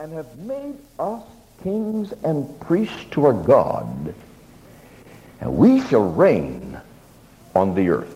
and have made us kings and priests to our God, and we shall reign on the earth.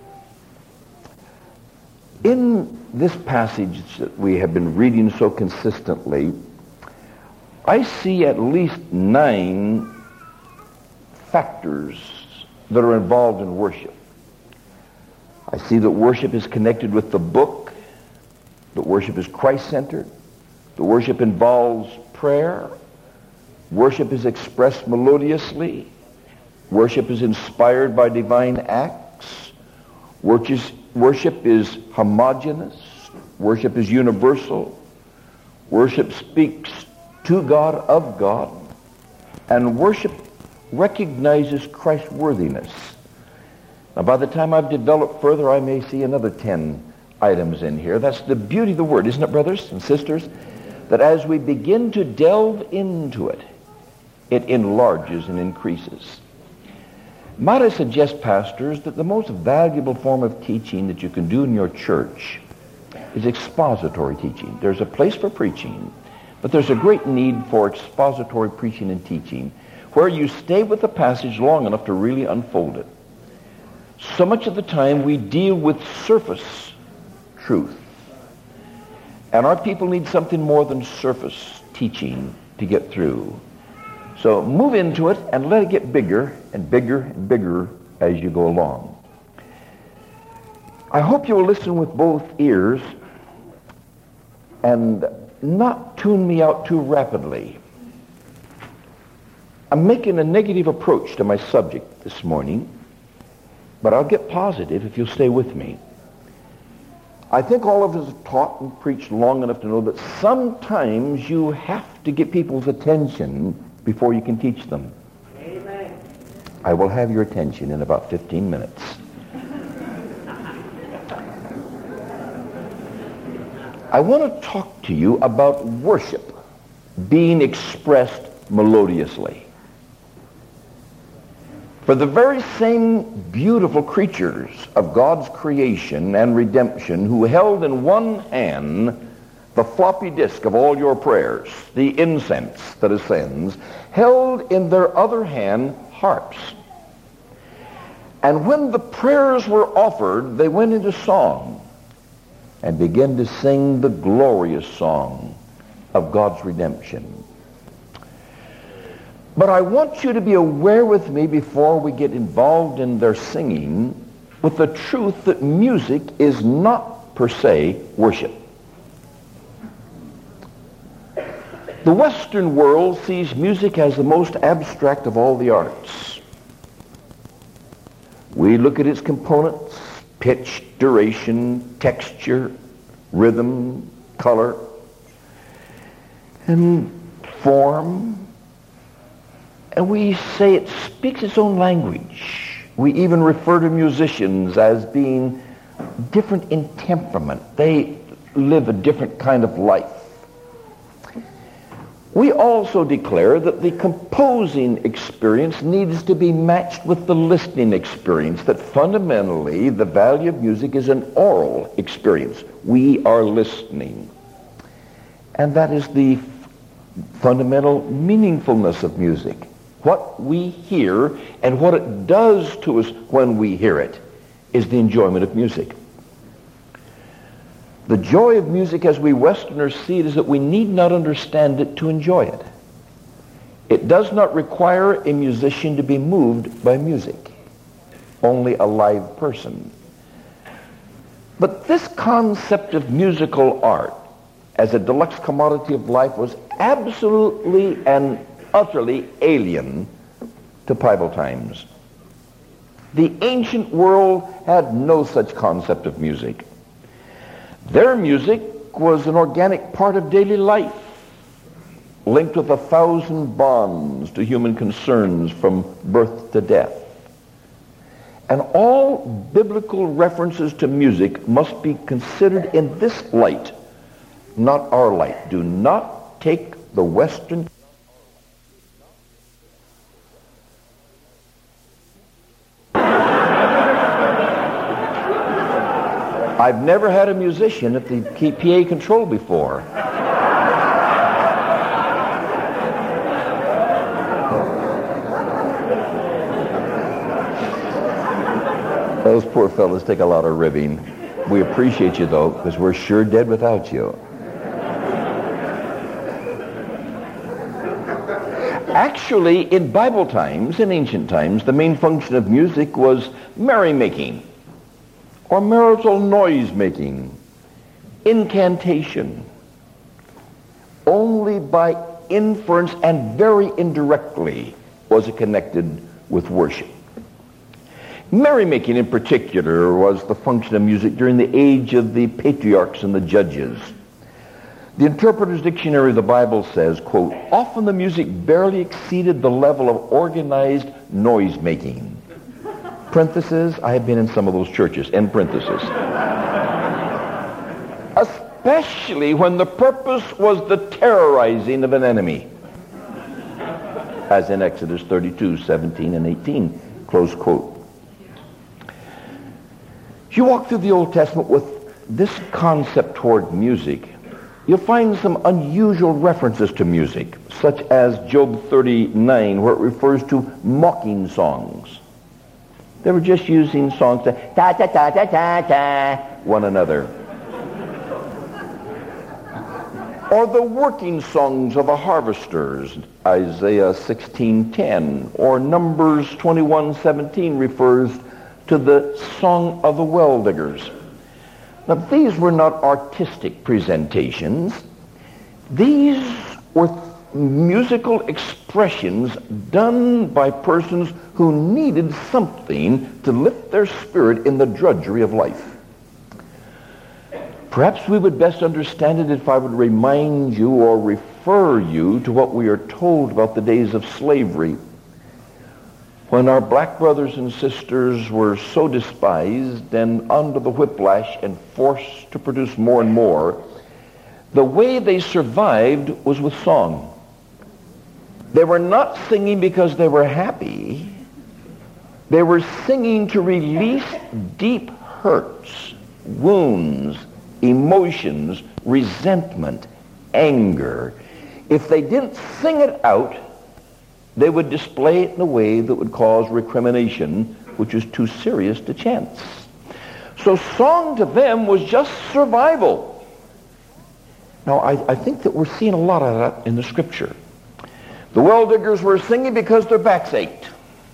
In this passage that we have been reading so consistently, I see at least 9 factors that are involved in worship. I see that worship is connected with the book, that worship is Christ-centered, that worship involves prayer, worship is expressed melodiously, worship is inspired by divine acts, worship is homogeneous, worship is universal, worship speaks to God, of God, and worship recognizes Christ's worthiness. Now, by the time I've developed further, I may see another 10 items in here. That's the beauty of the Word, isn't it, brothers and sisters? That as we begin to delve into it, it enlarges and increases. Might I suggest, pastors, that the most valuable form of teaching that you can do in your church is expository teaching. There's a place for preaching, but there's a great need for expository preaching and teaching, where you stay with the passage long enough to really unfold it. So much of the time we deal with surface truth. And our people need something more than surface teaching to get through. So move into it and let it get bigger and bigger and bigger as you go along. I hope you will listen with both ears and not tune me out too rapidly. I'm making a negative approach to my subject this morning, but I'll get positive if you'll stay with me. I think all of us have taught and preached long enough to know that sometimes you have to get people's attention before you can teach them. Amen. I will have your attention in about 15 minutes. I want to talk to you about worship being expressed melodiously. For the very same beautiful creatures of God's creation and redemption who held in one hand the floppy disk of all your prayers, the incense that ascends, held in their other hand harps. And when the prayers were offered, they went into song and began to sing the glorious song of God's redemption. But I want you to be aware with me before we get involved in their singing with the truth that music is not per se worship. The Western world sees music as the most abstract of all the arts. We look at its components: pitch, duration, texture, rhythm, color, and form. And we say it speaks its own language. We even refer to musicians as being different in temperament. They live a different kind of life. We also declare that the composing experience needs to be matched with the listening experience, that fundamentally the value of music is an oral experience. We are listening. And that is the fundamental meaningfulness of music. What we hear and what it does to us when we hear it is the enjoyment of music. The joy of music as we Westerners see it is that we need not understand it to enjoy it. It does not require a musician to be moved by music, only a live person. But this concept of musical art as a deluxe commodity of life was absolutely and utterly alien to Bible times. The ancient world had no such concept of music. Their music was an organic part of daily life, linked with 1,000 bonds to human concerns from birth to death. And all biblical references to music must be considered in this light, not our light. Do not take the Western I've never had a musician at the PA control before. Those poor fellas take a lot of ribbing. We appreciate you, though, because we're sure dead without you. Actually, in Bible times, in ancient times, the main function of music was merrymaking, or marital noise-making, incantation. Only by inference and very indirectly was it connected with worship. Merrymaking in particular was the function of music during the age of the patriarchs and the judges. The Interpreter's Dictionary of the Bible says, quote, often the music barely exceeded the level of organized noise-making. Parenthesis, I have been in some of those churches, end parenthesis. Especially when the purpose was the terrorizing of an enemy, as in Exodus 32, 17 and 18, close quote. If you walk through the Old Testament with this concept toward music, you'll find some unusual references to music, such as Job 39, where it refers to mocking songs. They were just using songs to ta-ta-ta-ta-ta-ta one another. Or the working songs of the harvesters, Isaiah 16:10, or Numbers 21:17 refers to the song of the well diggers. Now, these were not artistic presentations. These were musical expressions done by persons who needed something to lift their spirit in the drudgery of life. Perhaps we would best understand it if I would remind you or refer you to what we are told about the days of slavery, when our black brothers and sisters were so despised and under the whiplash and forced to produce more and more. The way they survived was with song. They were not singing because they were happy. They were singing to release deep hurts, wounds, emotions, resentment, anger. If they didn't sing it out, they would display it in a way that would cause recrimination, which was too serious to chance. So song to them was just survival. Now, I think that we're seeing a lot of that in the Scripture. The well diggers were singing because their backs ached.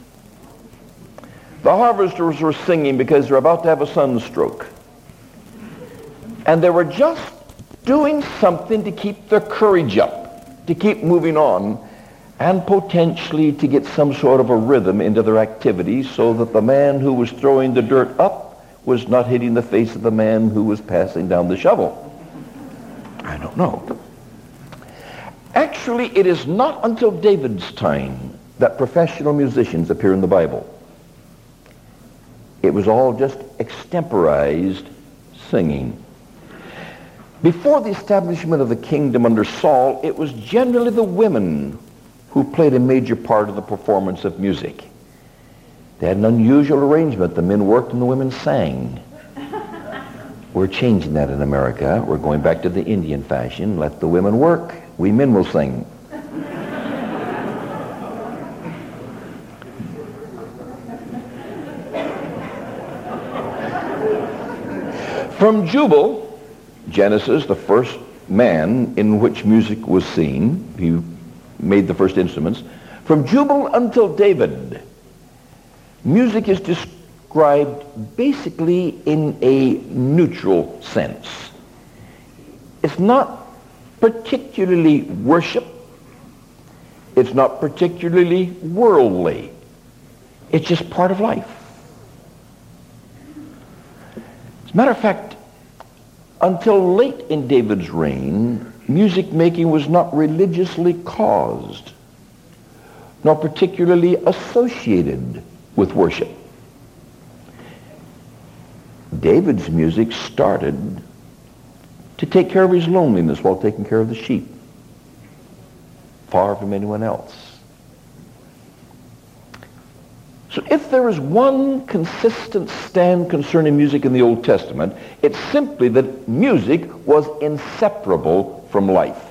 The harvesters were singing because they're about to have a sunstroke. And they were just doing something to keep their courage up, to keep moving on, and potentially to get some sort of a rhythm into their activity so that the man who was throwing the dirt up was not hitting the face of the man who was passing down the shovel. I don't know. Actually, it is not until David's time that professional musicians appear in the Bible. It was all just extemporized singing. Before the establishment of the kingdom under Saul, it was generally the women who played a major part of the performance of music. They had an unusual arrangement. The men worked and the women sang. We're changing that in America. We're going back to the Indian fashion. Let the women work. We men will sing. From Jubal, Genesis, the first man in which music was seen, he made the first instruments. From Jubal until David, music is described basically in a neutral sense. It's not particularly worship. It's not particularly worldly. It's just part of life. As a matter of fact, until late in David's reign, music making was not religiously caused, nor particularly associated with worship. David's music started to take care of his loneliness while taking care of the sheep, far from anyone else. So if there is one consistent stand concerning music in the Old Testament, it's simply that music was inseparable from life.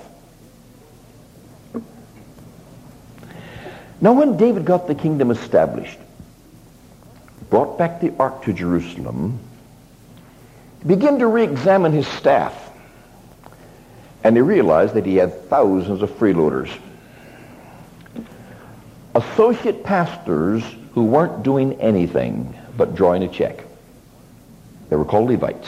Now when David got the kingdom established, brought back the ark to Jerusalem, he began to re-examine his staff. And he realized that he had thousands of freeloaders. Associate pastors who weren't doing anything but drawing a check. They were called Levites.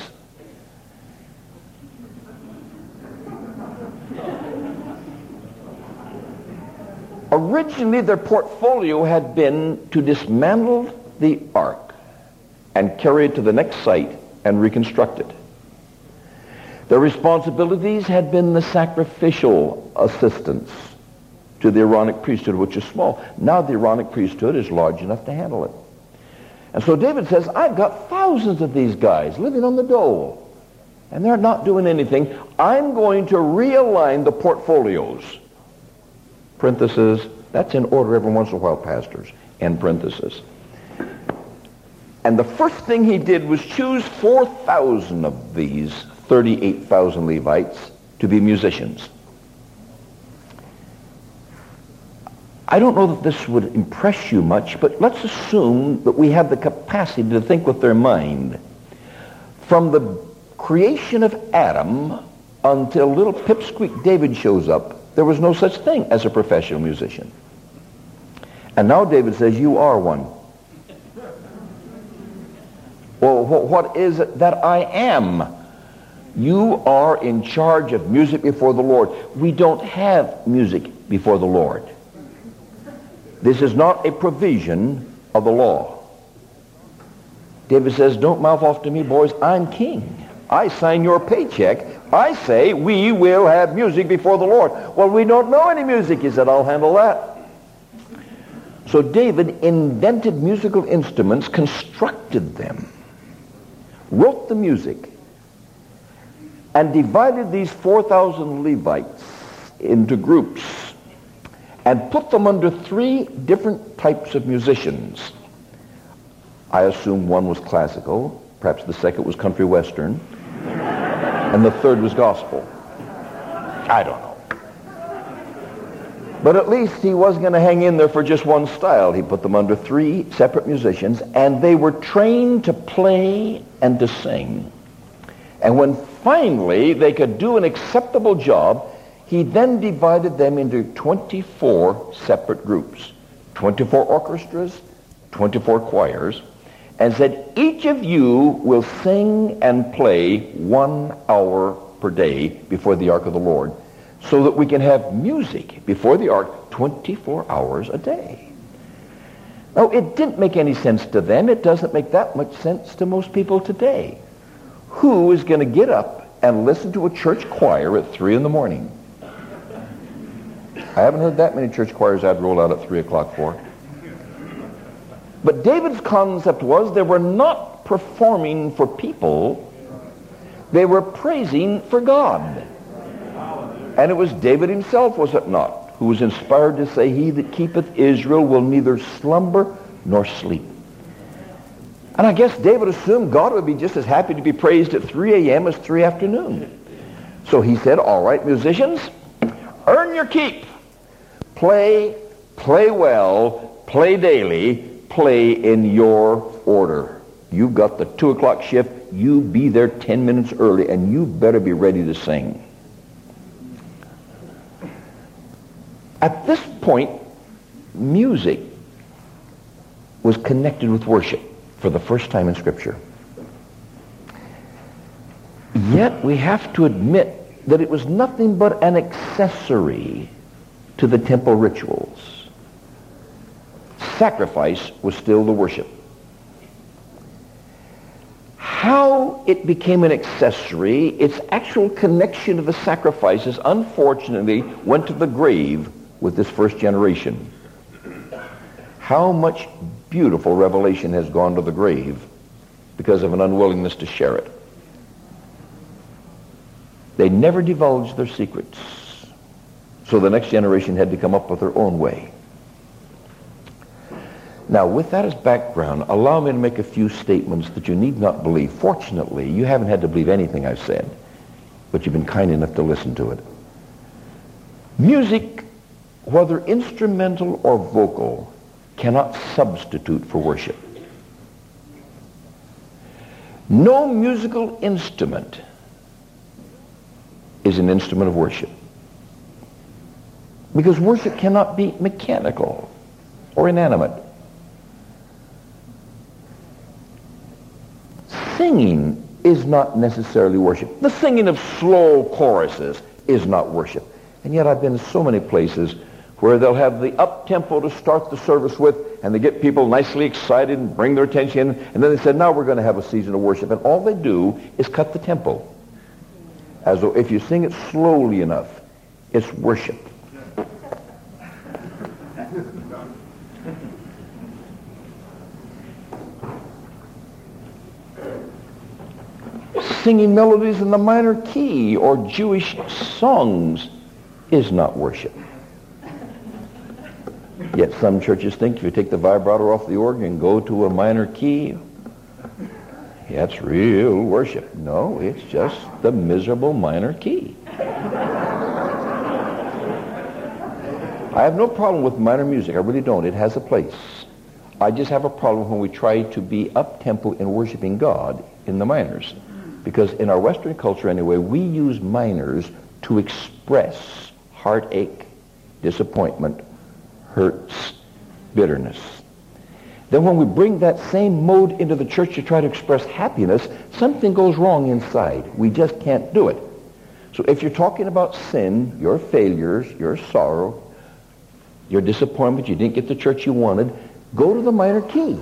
Originally, their portfolio had been to dismantle the ark and carry it to the next site and reconstruct it. Their responsibilities had been the sacrificial assistance to the Aaronic priesthood, which is small. Now the Aaronic priesthood is large enough to handle it. And so David says, I've got thousands of these guys living on the dole, and they're not doing anything. I'm going to realign the portfolios. Parenthesis, that's in order every once in a while, pastors, end parenthesis. And the first thing he did was choose 4,000 of these 38,000 Levites to be musicians. I don't know that this would impress you much, but let's assume that we have the capacity to think with their mind. From the creation of Adam until little pipsqueak David shows up, there was no such thing as a professional musician. And now David says, you are one. Well, what is it that I am? You are in charge of music before the Lord. We don't have music before the Lord. This is not a provision of the law. David says, don't mouth off to me, boys. I'm king. I sign your paycheck. I say we will have music before the Lord. Well, we don't know any music. He said, I'll handle that. So David invented musical instruments, constructed them, wrote the music, and divided these 4,000 Levites into groups and put them under 3 different types of musicians. I assume one was classical, perhaps the second was country western, and the third was gospel. I don't know. But at least he wasn't going to hang in there for just one style. He put them under 3 separate musicians, and they were trained to play and to sing. And when finally they could do an acceptable job, he then divided them into 24 separate groups, 24 orchestras, 24 choirs, and said, each of you will sing and play 1 hour per day before the ark of the Lord, so that we can have music before the ark 24 hours a day. Now, it didn't make any sense to them. It doesn't make that much sense to most people today. Who is going to get up and listen to a church choir at 3 in the morning? I haven't heard that many church choirs I'd roll out at 3 o'clock for. But David's concept was they were not performing for people. They were praising for God. And it was David himself, was it not, who was inspired to say, he that keepeth Israel will neither slumber nor sleep. And I guess David assumed God would be just as happy to be praised at 3 a.m. as 3 afternoon. So he said, all right, musicians, earn your keep. Play well, play daily, play in your order. You've got the 2 o'clock shift. You be there 10 minutes early, and you better be ready to sing. At this point, music was connected with worship for the first time in Scripture. Yet we have to admit that it was nothing but an accessory to the temple rituals. Sacrifice was still the worship. How it became an accessory, its actual connection to the sacrifices, unfortunately, went to the grave with this first generation. How much beautiful revelation has gone to the grave because of an unwillingness to share it. They never divulged their secrets. So the next generation had to come up with their own way. Now, with that as background, allow me to make a few statements that you need not believe. Fortunately, you haven't had to believe anything I've said, but you've been kind enough to listen to it. Music, whether instrumental or vocal, cannot substitute for worship. No musical instrument is an instrument of worship. Because worship cannot be mechanical or inanimate. Singing is not necessarily worship. The singing of slow choruses is not worship. And yet I've been in so many places where they'll have the up-tempo to start the service with, and they get people nicely excited and bring their attention, and then they say, now we're going to have a season of worship. And all they do is cut the tempo. As though if you sing it slowly enough, it's worship. Singing melodies in the minor key or Jewish songs is not worship. Yet some churches think if you take the vibrato off the organ and go to a minor key, that's real worship. No, it's just the miserable minor key. I have no problem with minor music. I really don't. It has a place. I just have a problem when we try to be up-tempo in worshiping God in the minors. Because in our Western culture anyway, we use minors to express heartache, disappointment, hurts, bitterness. Then when we bring that same mode into the church to try to express happiness, something goes wrong inside. We just can't do it. So if you're talking about sin, your failures, your sorrow, your disappointment, you didn't get the church you wanted, go to the minor key.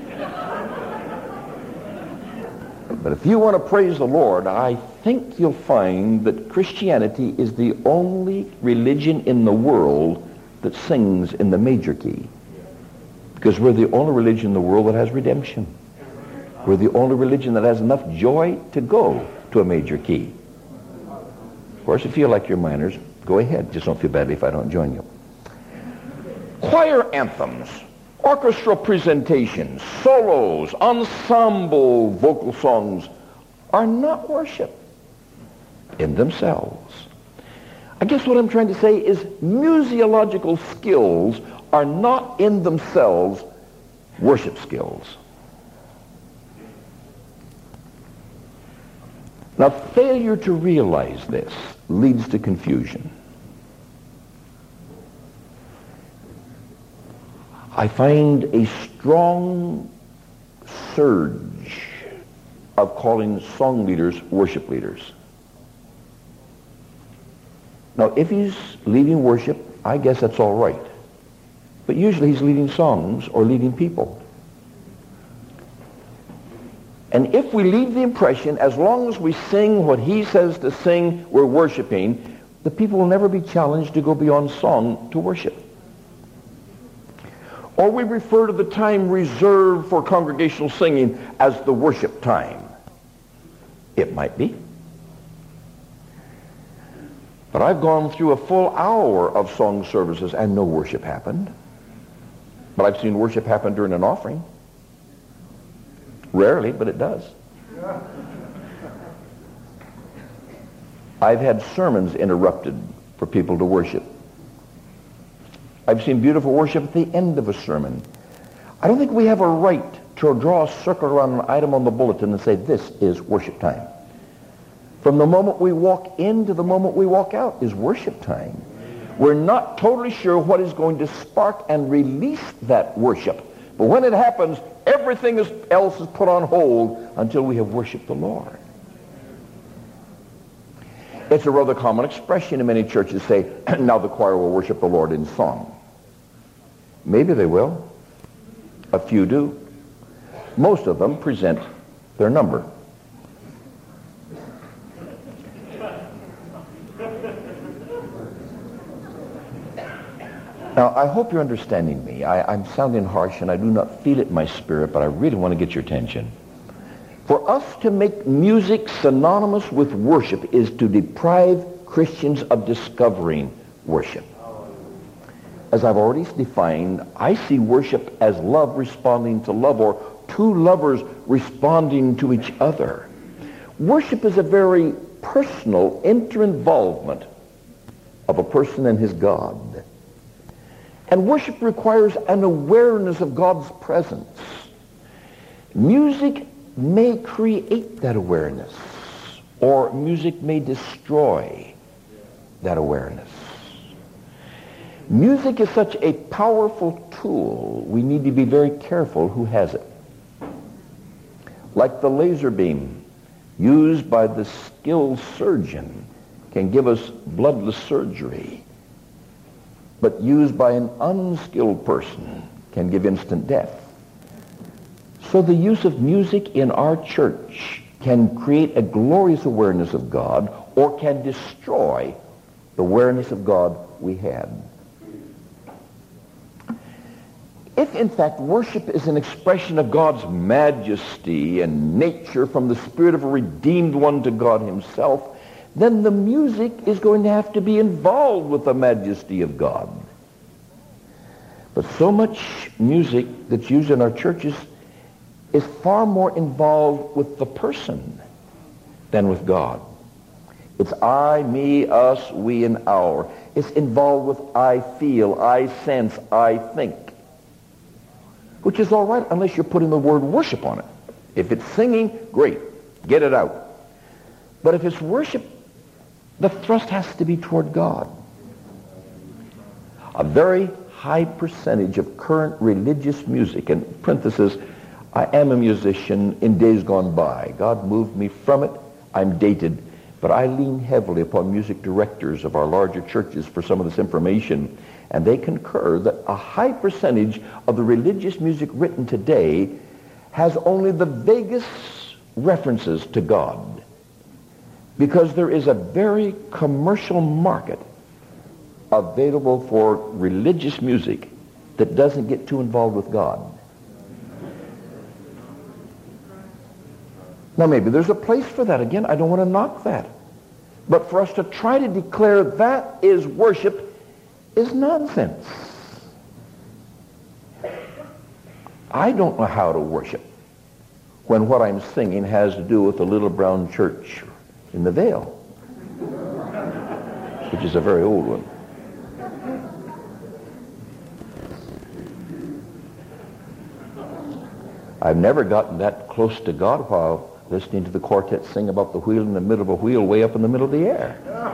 But if you want to praise the Lord, I think you'll find that Christianity is the only religion in the world that sings in the major key. Because we're the only religion in the world that has redemption. We're the only religion that has enough joy to go to a major key. Of course, if you feel like you're minors, go ahead. Just don't feel badly if I don't join you. Choir anthems, orchestral presentations, solos, ensemble vocal songs are not worship in themselves. I guess what I'm trying to say is musiological skills are not in themselves worship skills. Now, failure to realize this leads to confusion. I find a strong surge of calling song leaders worship leaders. Now, if he's leading worship, I guess that's all right. But usually he's leading songs or leading people. And if we leave the impression, as long as we sing what he says to sing, we're worshiping, the people will never be challenged to go beyond song to worship. Or we refer to the time reserved for congregational singing as the worship time. It might be. But I've gone through a full hour of song services and no worship happened. But I've seen worship happen during an offering. Rarely, but it does. I've had sermons interrupted for people to worship. I've seen beautiful worship at the end of a sermon. I don't think we have a right to draw a circle around an item on the bulletin and say, this is worship time. From the moment we walk in to the moment we walk out is worship time. We're not totally sure what is going to spark and release that worship. But when it happens, everything else is put on hold until we have worshiped the Lord. It's a rather common expression in many churches say, now the choir will worship the Lord in song. Maybe they will. A few do. Most of them present their number. Now, I hope you're understanding me. I'm sounding harsh and I do not feel it in my spirit, but I really want to get your attention. For us to make music synonymous with worship is to deprive Christians of discovering worship. As I've already defined, I see worship as love responding to love, or two lovers responding to each other. Worship is a very personal inter-involvement of a person and his God. And worship requires an awareness of God's presence. Music may create that awareness, or music may destroy that awareness. Music is such a powerful tool, we need to be very careful who has it. Like the laser beam used by the skilled surgeon can give us bloodless surgery, but used by an unskilled person can give instant death. So the use of music in our church can create a glorious awareness of God, or can destroy the awareness of God we had. If in fact worship is an expression of God's majesty and nature from the spirit of a redeemed one to God himself, then the music is going to have to be involved with the majesty of God. But so much music that's used in our churches is far more involved with the person than with God. It's I, me, us, we, and our. It's involved with I feel, I sense, I think. Which is all right unless you're putting the word worship on it. If it's singing, great. Get it out. But if it's worship, the thrust has to be toward God. A very high percentage of current religious music, in parenthesis, I am a musician in days gone by. God moved me from it. I'm dated. But I lean heavily upon music directors of our larger churches for some of this information. And they concur that a high percentage of the religious music written today has only the vaguest references to God. Because there is a very commercial market available for religious music that doesn't get too involved with God. Now maybe there's a place for that. Again, I don't want to knock that. But for us to try to declare that is worship is nonsense. I don't know how to worship when what I'm singing has to do with the little brown church in the Vale, which is a very old one. I've never gotten that close to God while listening to the quartet sing about the wheel in the middle of a wheel way up in the middle of the air.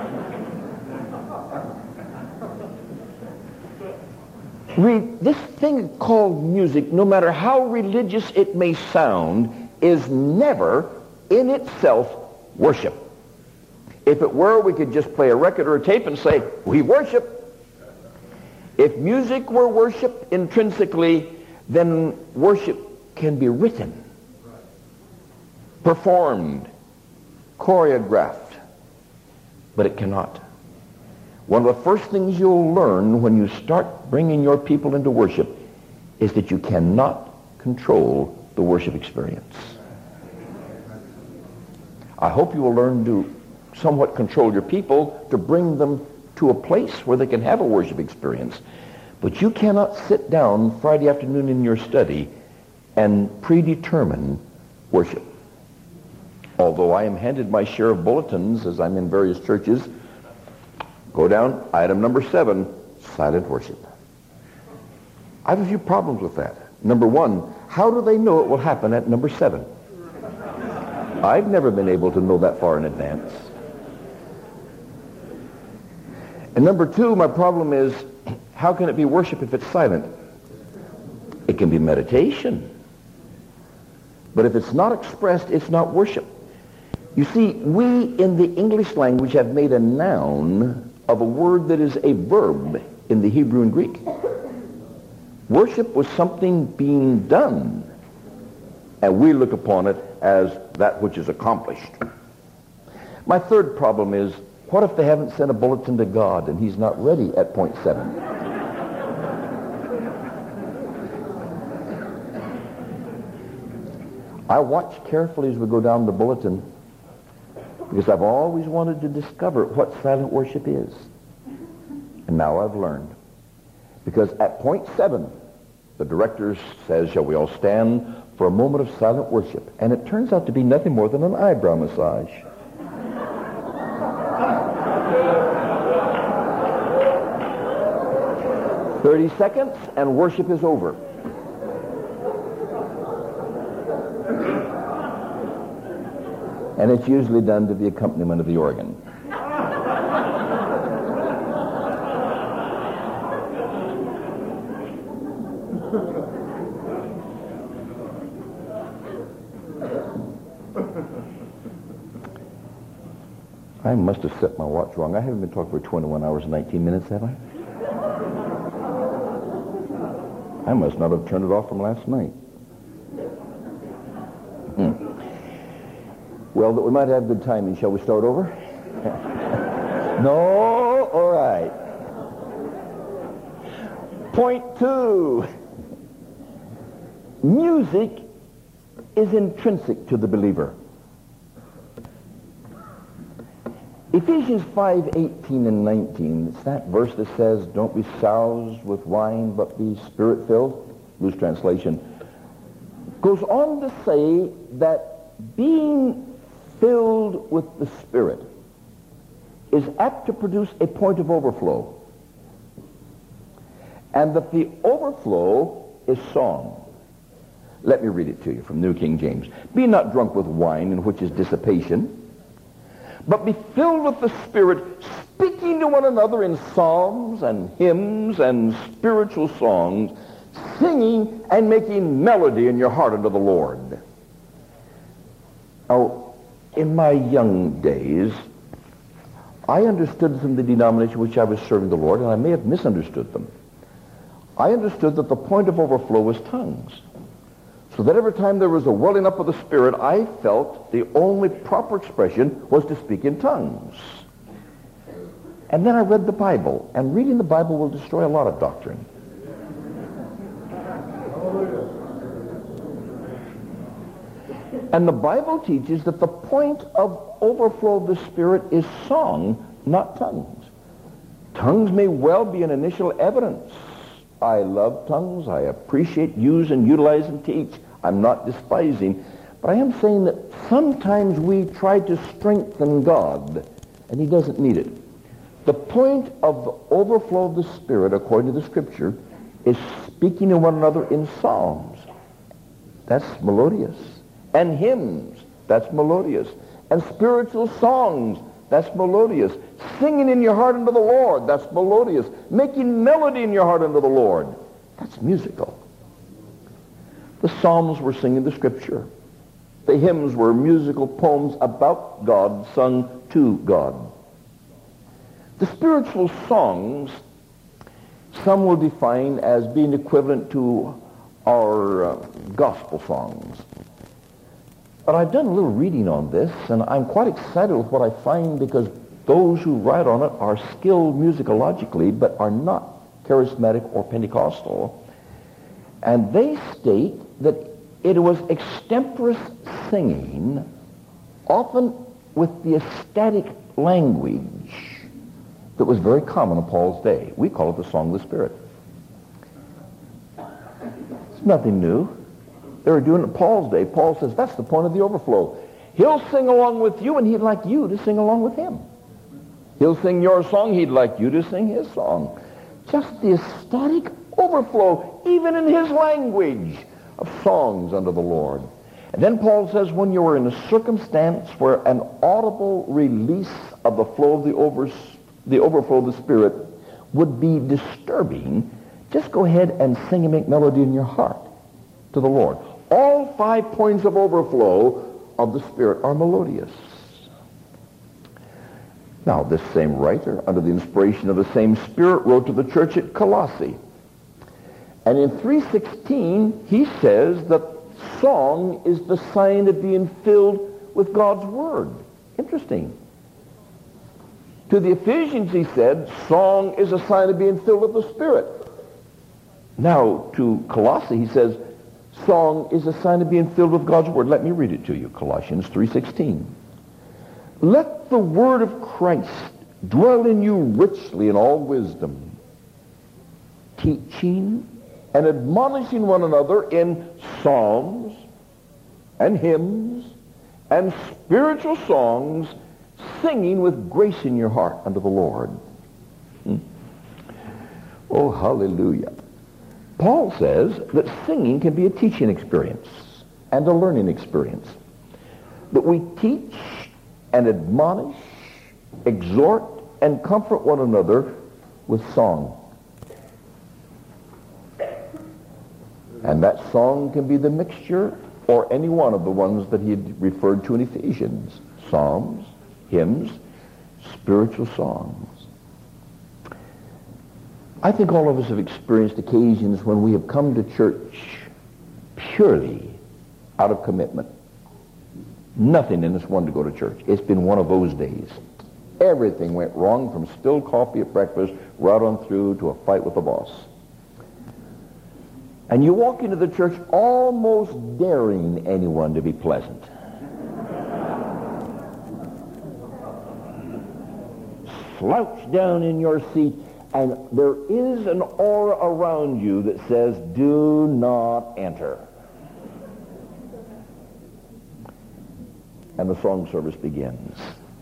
This thing called music, no matter how religious it may sound, is never in itself worship. If it were, we could just play a record or a tape and say, we worship. If music were worship intrinsically, then worship can be written, performed, choreographed, but it cannot. One of the first things you'll learn when you start bringing your people into worship is that you cannot control the worship experience. I hope you will learn to somewhat control your people to bring them to a place where they can have a worship experience. But you cannot sit down Friday afternoon in your study and predetermine worship. Although I am handed my share of bulletins as I'm in various churches, go down, item number 7, silent worship. I have a few problems with that. Number 1, how do they know it will happen at number 7? I've never been able to know that far in advance. And number 2, my problem is, how can it be worship if it's silent? It can be meditation. But if it's not expressed, it's not worship. You see, we in the English language have made a noun of a word that is a verb in the Hebrew and Greek. Worship was something being done, and we look upon it as that which is accomplished. My third problem is, what if they haven't sent a bulletin to God and he's not ready at point 7? I watch carefully as we go down the bulletin because I've always wanted to discover what silent worship is. And now I've learned. Because at point 7, the director says, shall we all stand for a moment of silent worship? And it turns out to be nothing more than an eyebrow massage. "30 seconds and worship is over." And it's usually done to the accompaniment of the organ. I must have set my watch wrong. I haven't been talking for 21 hours and 19 minutes, have I? I must not have turned it off from last night. Well, that we might have good timing. Shall we start over? No? All right. Point 2. Music is intrinsic to the believer. Ephesians 5:18 and 19, it's that verse that says, don't be soused with wine, but be spirit-filled, loose translation, goes on to say that being filled with the Spirit is apt to produce a point of overflow, and that the overflow is song. Let me read it to you from New King James. Be not drunk with wine, in which is dissipation, but be filled with the Spirit, speaking to one another in psalms and hymns and spiritual songs, singing and making melody in your heart unto the Lord. Now, in my young days, I understood from the denomination which I was serving the Lord, and I may have misunderstood them. I understood that the point of overflow was tongues. So that every time there was a welling up of the Spirit, I felt the only proper expression was to speak in tongues. And then I read the Bible, and reading the Bible will destroy a lot of doctrine. And the Bible teaches that the point of overflow of the Spirit is song, not tongues. Tongues may well be an initial evidence. I love tongues. I appreciate, use, and utilize and teach. I'm not despising. But I am saying that sometimes we try to strengthen God, and he doesn't need it. The point of the overflow of the Spirit, according to the Scripture, is speaking to one another in psalms. That's melodious. And hymns. That's melodious. And spiritual songs. That's melodious. Singing in your heart unto the Lord. That's melodious. Making melody in your heart unto the Lord. That's musical. The Psalms were singing the Scripture. The hymns were musical poems about God, sung to God. The spiritual songs, some will define as being equivalent to our gospel songs. But I've done a little reading on this, and I'm quite excited with what I find, because those who write on it are skilled musicologically, but are not charismatic or Pentecostal. And they state that it was extemporaneous singing, often with the ecstatic language that was very common in Paul's day. We call it the Song of the Spirit. It's nothing new. They were doing it in Paul's day. Paul says that's the point of the overflow. He'll sing along with you, and he'd like you to sing along with him. He'll sing your song, he'd like you to sing his song. Just the ecstatic overflow, even in his language, of songs unto the Lord. And then Paul says, when you are in a circumstance where an audible release of the flow of the overflow of the Spirit would be disturbing, just go ahead and sing and make melody in your heart to the Lord. All 5 points of overflow of the Spirit are melodious. Now, this same writer, under the inspiration of the same Spirit, wrote to the church at Colossae. And in 3:16, he says that song is the sign of being filled with God's Word. Interesting. To the Ephesians, he said, song is a sign of being filled with the Spirit. Now, to Colossae, he says, song is a sign of being filled with God's Word. Let me read it to you, Colossians 3:16. Let the word of Christ dwell in you richly in all wisdom, teaching and admonishing one another in psalms and hymns and spiritual songs, singing with grace in your heart unto the Lord. Oh, hallelujah. Paul says that singing can be a teaching experience and a learning experience. that we teach and admonish, exhort, and comfort one another with song. And that song can be the mixture or any one of the ones that he had referred to in Ephesians. Psalms, hymns, spiritual songs. I think all of us have experienced occasions when we have come to church purely out of commitment. Nothing in us wanted to go to church. It's been one of those days. Everything went wrong, from spilled coffee at breakfast right on through to a fight with the boss. And you walk into the church almost daring anyone to be pleasant. Slouch down in your seat, and there is an aura around you that says, do not enter. And the song service begins.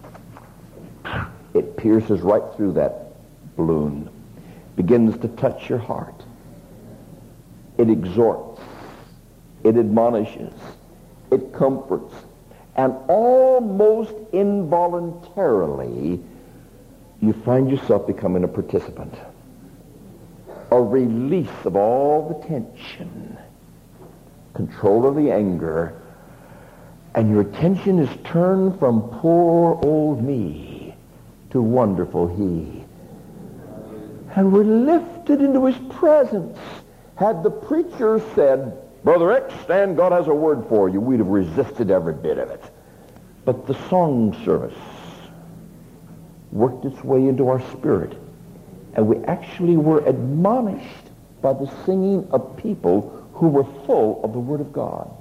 It pierces right through that balloon, begins to touch your heart. It exhorts, it admonishes, it comforts, and almost involuntarily, you find yourself becoming a participant. A release of all the tension, control of the anger, and your attention is turned from poor old me to wonderful he. And we're lifted into his presence. Had the preacher said, Brother X, stand, God has a word for you, we'd have resisted every bit of it. But the song service worked its way into our spirit, and we actually were admonished by the singing of people who were full of the Word of God.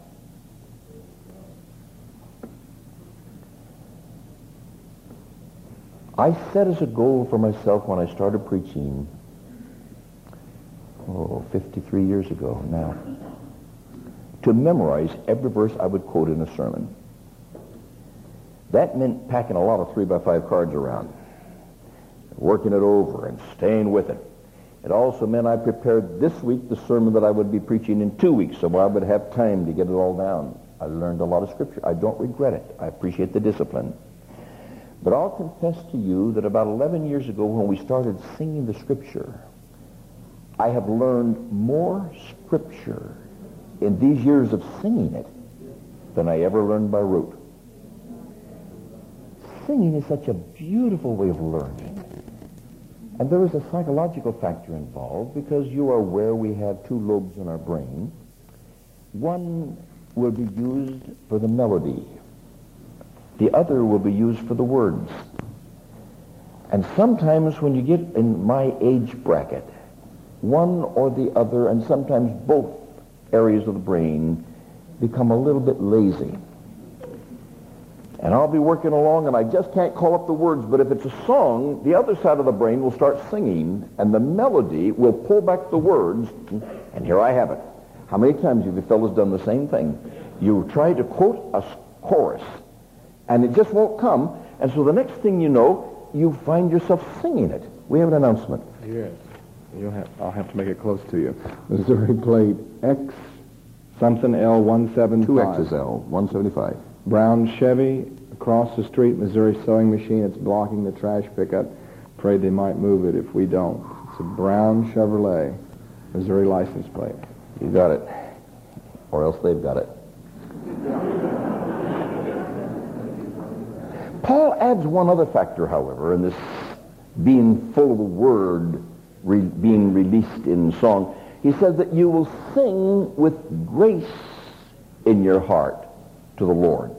I set as a goal for myself when I started preaching 53 years ago now, to memorize every verse I would quote in a sermon. That meant packing a lot of 3x5 cards around, working it over and staying with it. It also meant I prepared this week the sermon that I would be preaching in 2 weeks, so I would have time to get it all down. I learned a lot of scripture. I don't regret it. I appreciate the discipline. But I'll confess to you that about 11 years ago, when we started singing the scripture, I have learned more scripture in these years of singing it than I ever learned by rote. Singing is such a beautiful way of learning. And there is a psychological factor involved, because you are aware we have two lobes in our brain. One will be used for the melody. The other will be used for the words. And sometimes when you get in my age bracket, one or the other, and sometimes both areas of the brain, become a little bit lazy. And I'll be working along and I just can't call up the words, but if it's a song, the other side of the brain will start singing, and the melody will pull back the words, and here I have it. How many times have you fellas done the same thing? You try to quote a chorus, and it just won't come, and so the next thing you know, you find yourself singing it. We have an announcement. Yes. I'll have to make it close to you. Missouri plate X something L175. 2XL, 175. Brown Chevy, across the street, Missouri sewing machine. It's blocking the trash pickup. Afraid they might move it if we don't. It's a brown Chevrolet, Missouri license plate. You got it. Or else they've got it. Paul adds one other factor, however, in this being full of the Word, being released in song. He says that you will sing with grace in your heart to the Lord.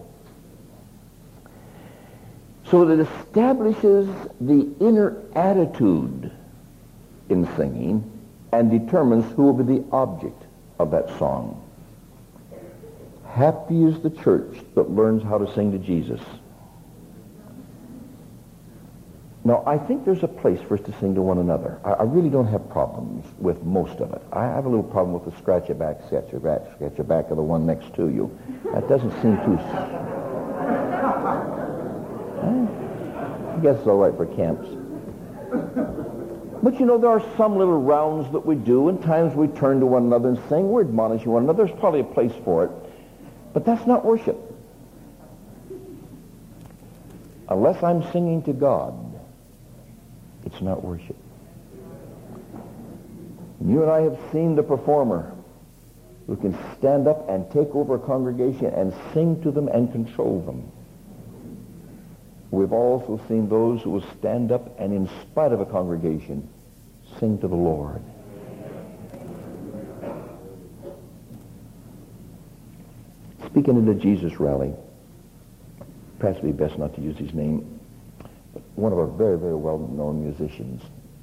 So it establishes the inner attitude in singing and determines who will be the object of that song. Happy is the church that learns how to sing to Jesus. Now, I think there's a place for us to sing to one another. I really don't have problems with most of it. I have a little problem with the scratch your back of the one next to you. That doesn't seem too... I guess it's all right for camps. But you know, there are some little rounds that we do, and times we turn to one another and sing. We're admonishing one another. There's probably a place for it. But that's not worship. Unless I'm singing to God, it's not worship. You and I have seen the performer who can stand up and take over a congregation and sing to them and control them. We've also seen those who will stand up and, in spite of a congregation, sing to the Lord. Speaking at the Jesus rally, perhaps it would be best not to use his name, but one of our very, very well-known musicians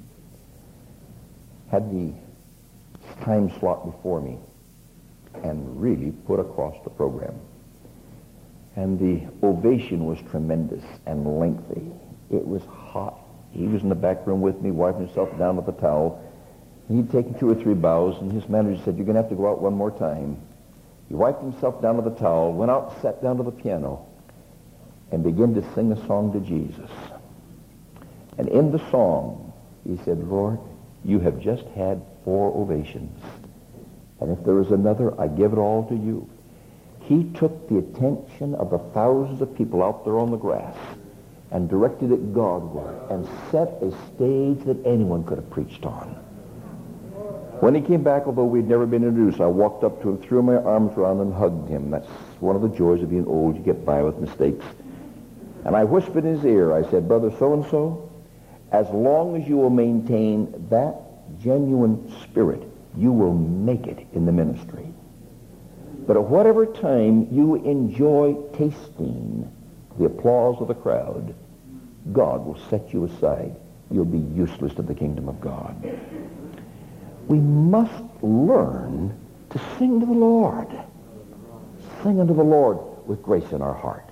had the time slot before me and really put across the program. And the ovation was tremendous and lengthy. It was hot. He was in the back room with me, wiping himself down with a towel. He'd taken 2 or 3 bows, and his manager said, "You're going to have to go out one more time." He wiped himself down with a towel, went out, sat down to the piano, and began to sing a song to Jesus. And in the song, he said, "Lord, you have just had 4 ovations. And if there is another, I give it all to you." He took the attention of the thousands of people out there on the grass and directed it Godward and set a stage that anyone could have preached on. When he came back, although we'd never been introduced, I walked up to him, threw my arms around him, and hugged him. That's one of the joys of being old. You get by with mistakes. And I whispered in his ear, I said, "Brother so-and-so, as long as you will maintain that genuine spirit, you will make it in the ministry. But at whatever time you enjoy tasting the applause of the crowd, God will set you aside. You'll be useless to the kingdom of God." We must learn to sing to the Lord. Sing unto the Lord with grace in our heart.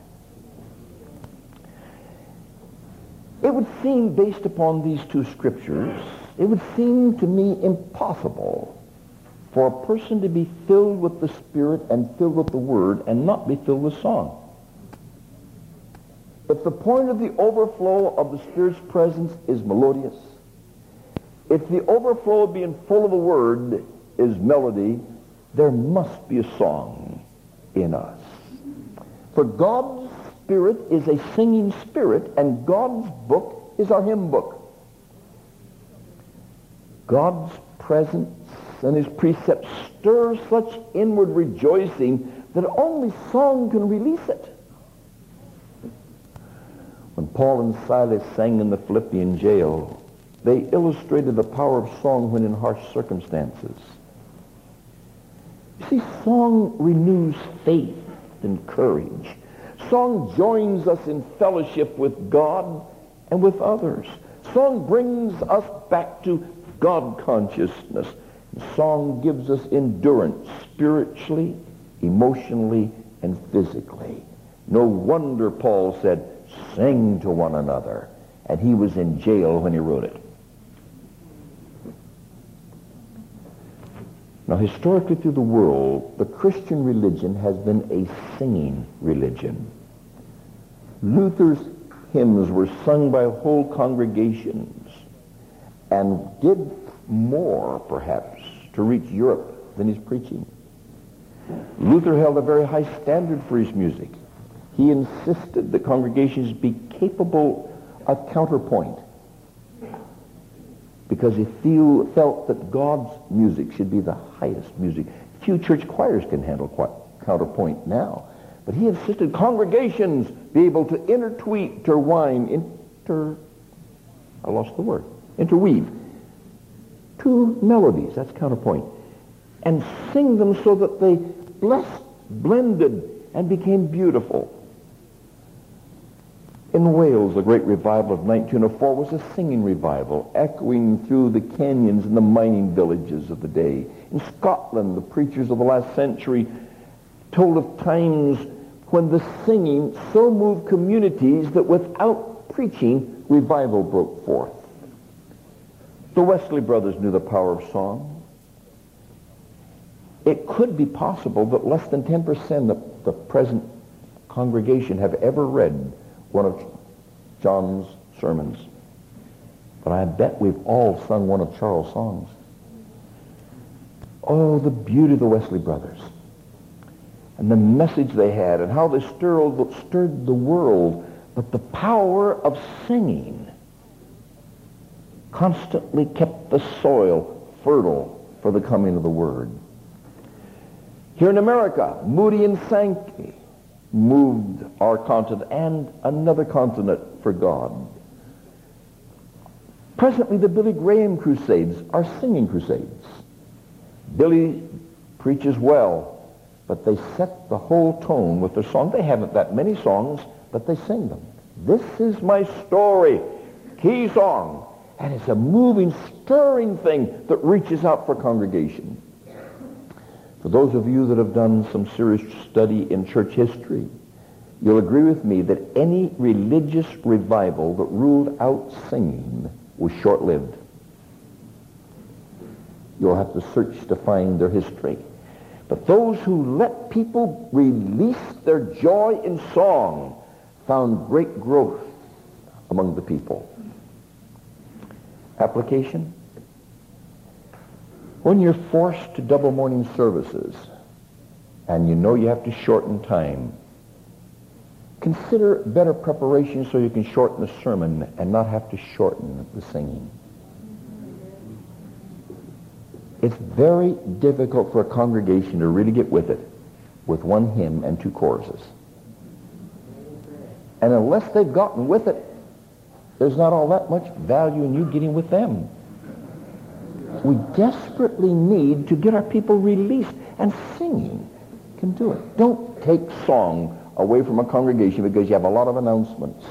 It would seem, based upon these 2 scriptures, it would seem to me impossible for a person to be filled with the Spirit and filled with the Word and not be filled with song. If the point of the overflow of the Spirit's presence is melodious, if the overflow of being full of the Word is melody, there must be a song in us. For God's Spirit is a singing Spirit, and God's book is our hymn book. God's presence and his precepts stir such inward rejoicing that only song can release it. When Paul and Silas sang in the Philippian jail, they illustrated the power of song when in harsh circumstances. You see, song renews faith and courage. Song joins us in fellowship with God and with others. Song brings us back to God consciousness. Song gives us endurance spiritually, emotionally, and physically. No wonder Paul said, "Sing to one another." And he was in jail when he wrote it. Now, historically through the world, the Christian religion has been a singing religion. Luther's hymns were sung by whole congregations and did more, perhaps, to reach Europe than his preaching. Luther held a very high standard for his music. He insisted that congregations be capable of counterpoint because he felt that God's music should be the highest music. Few church choirs can handle counterpoint now, but he insisted congregations be able to interweave two melodies, that's counterpoint, and sing them so that they blended and became beautiful. In Wales, the great revival of 1904 was a singing revival, echoing through the canyons and the mining villages of the day. In Scotland, the preachers of the last century told of times when the singing so moved communities that without preaching, revival broke forth. The Wesley brothers knew the power of song. It could be possible that less than 10% of the present congregation have ever read one of John's sermons. But I bet we've all sung one of Charles' songs. Oh, the beauty of the Wesley brothers. And the message they had and how they stirred the world But the power of singing constantly kept the soil fertile for the coming of the Word. Here in America, Moody and Sankey moved our continent and another continent for God. Presently, the Billy Graham crusades are singing crusades. Billy preaches well, but they set the whole tone with their song. They haven't that many songs, but they sing them. This is my story, key song. And it's a moving, stirring thing that reaches out for congregation. For those of you that have done some serious study in church history, you'll agree with me that any religious revival that ruled out singing was short-lived. You'll have to search to find their history. But those who let people release their joy in song found great growth among the people. Application? When you're forced to double morning services and you know you have to shorten time, consider better preparation so you can shorten the sermon and not have to shorten the singing. It's very difficult for a congregation to really get with it with one hymn and two choruses. And unless they've gotten with it, there's not all that much value in you getting with them. We desperately need to get our people released, and singing can do it. Don't take song away from a congregation because you have a lot of announcements.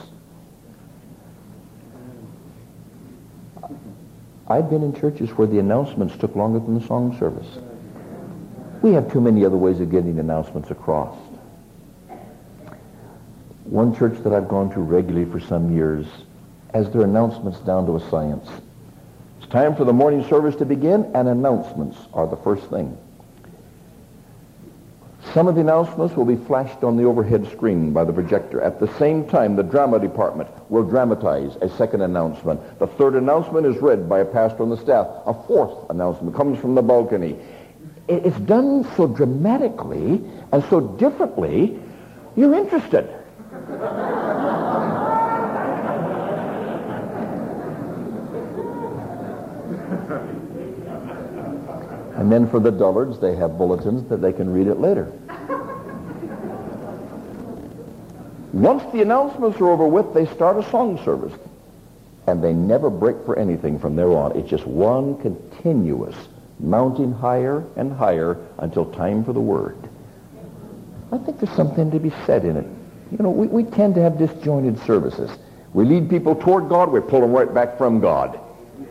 I've been in churches where the announcements took longer than the song service. We have too many other ways of getting announcements across. One church that I've gone to regularly for some years has their announcements down to a science. It's time for the morning service to begin, and announcements are the first thing. Some of the announcements will be flashed on the overhead screen by the projector. At the same time, the drama department will dramatize a second announcement. The third announcement is read by a pastor on the staff. A fourth announcement comes from the balcony. It's done so dramatically and so differently, you're interested. And then for the dullards, they have bulletins that they can read it later. Once the announcements are over with, they start a song service. And they never break for anything from there on. It's just one continuous mounting higher and higher until time for the Word. I think there's something to be said in it. You know, we tend to have disjointed services. We lead people toward God, we pull them right back from God.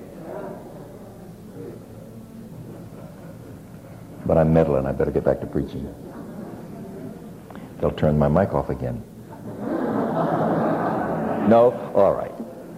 But I'm meddling. I better get back to preaching. They'll turn my mic off again. No? All right.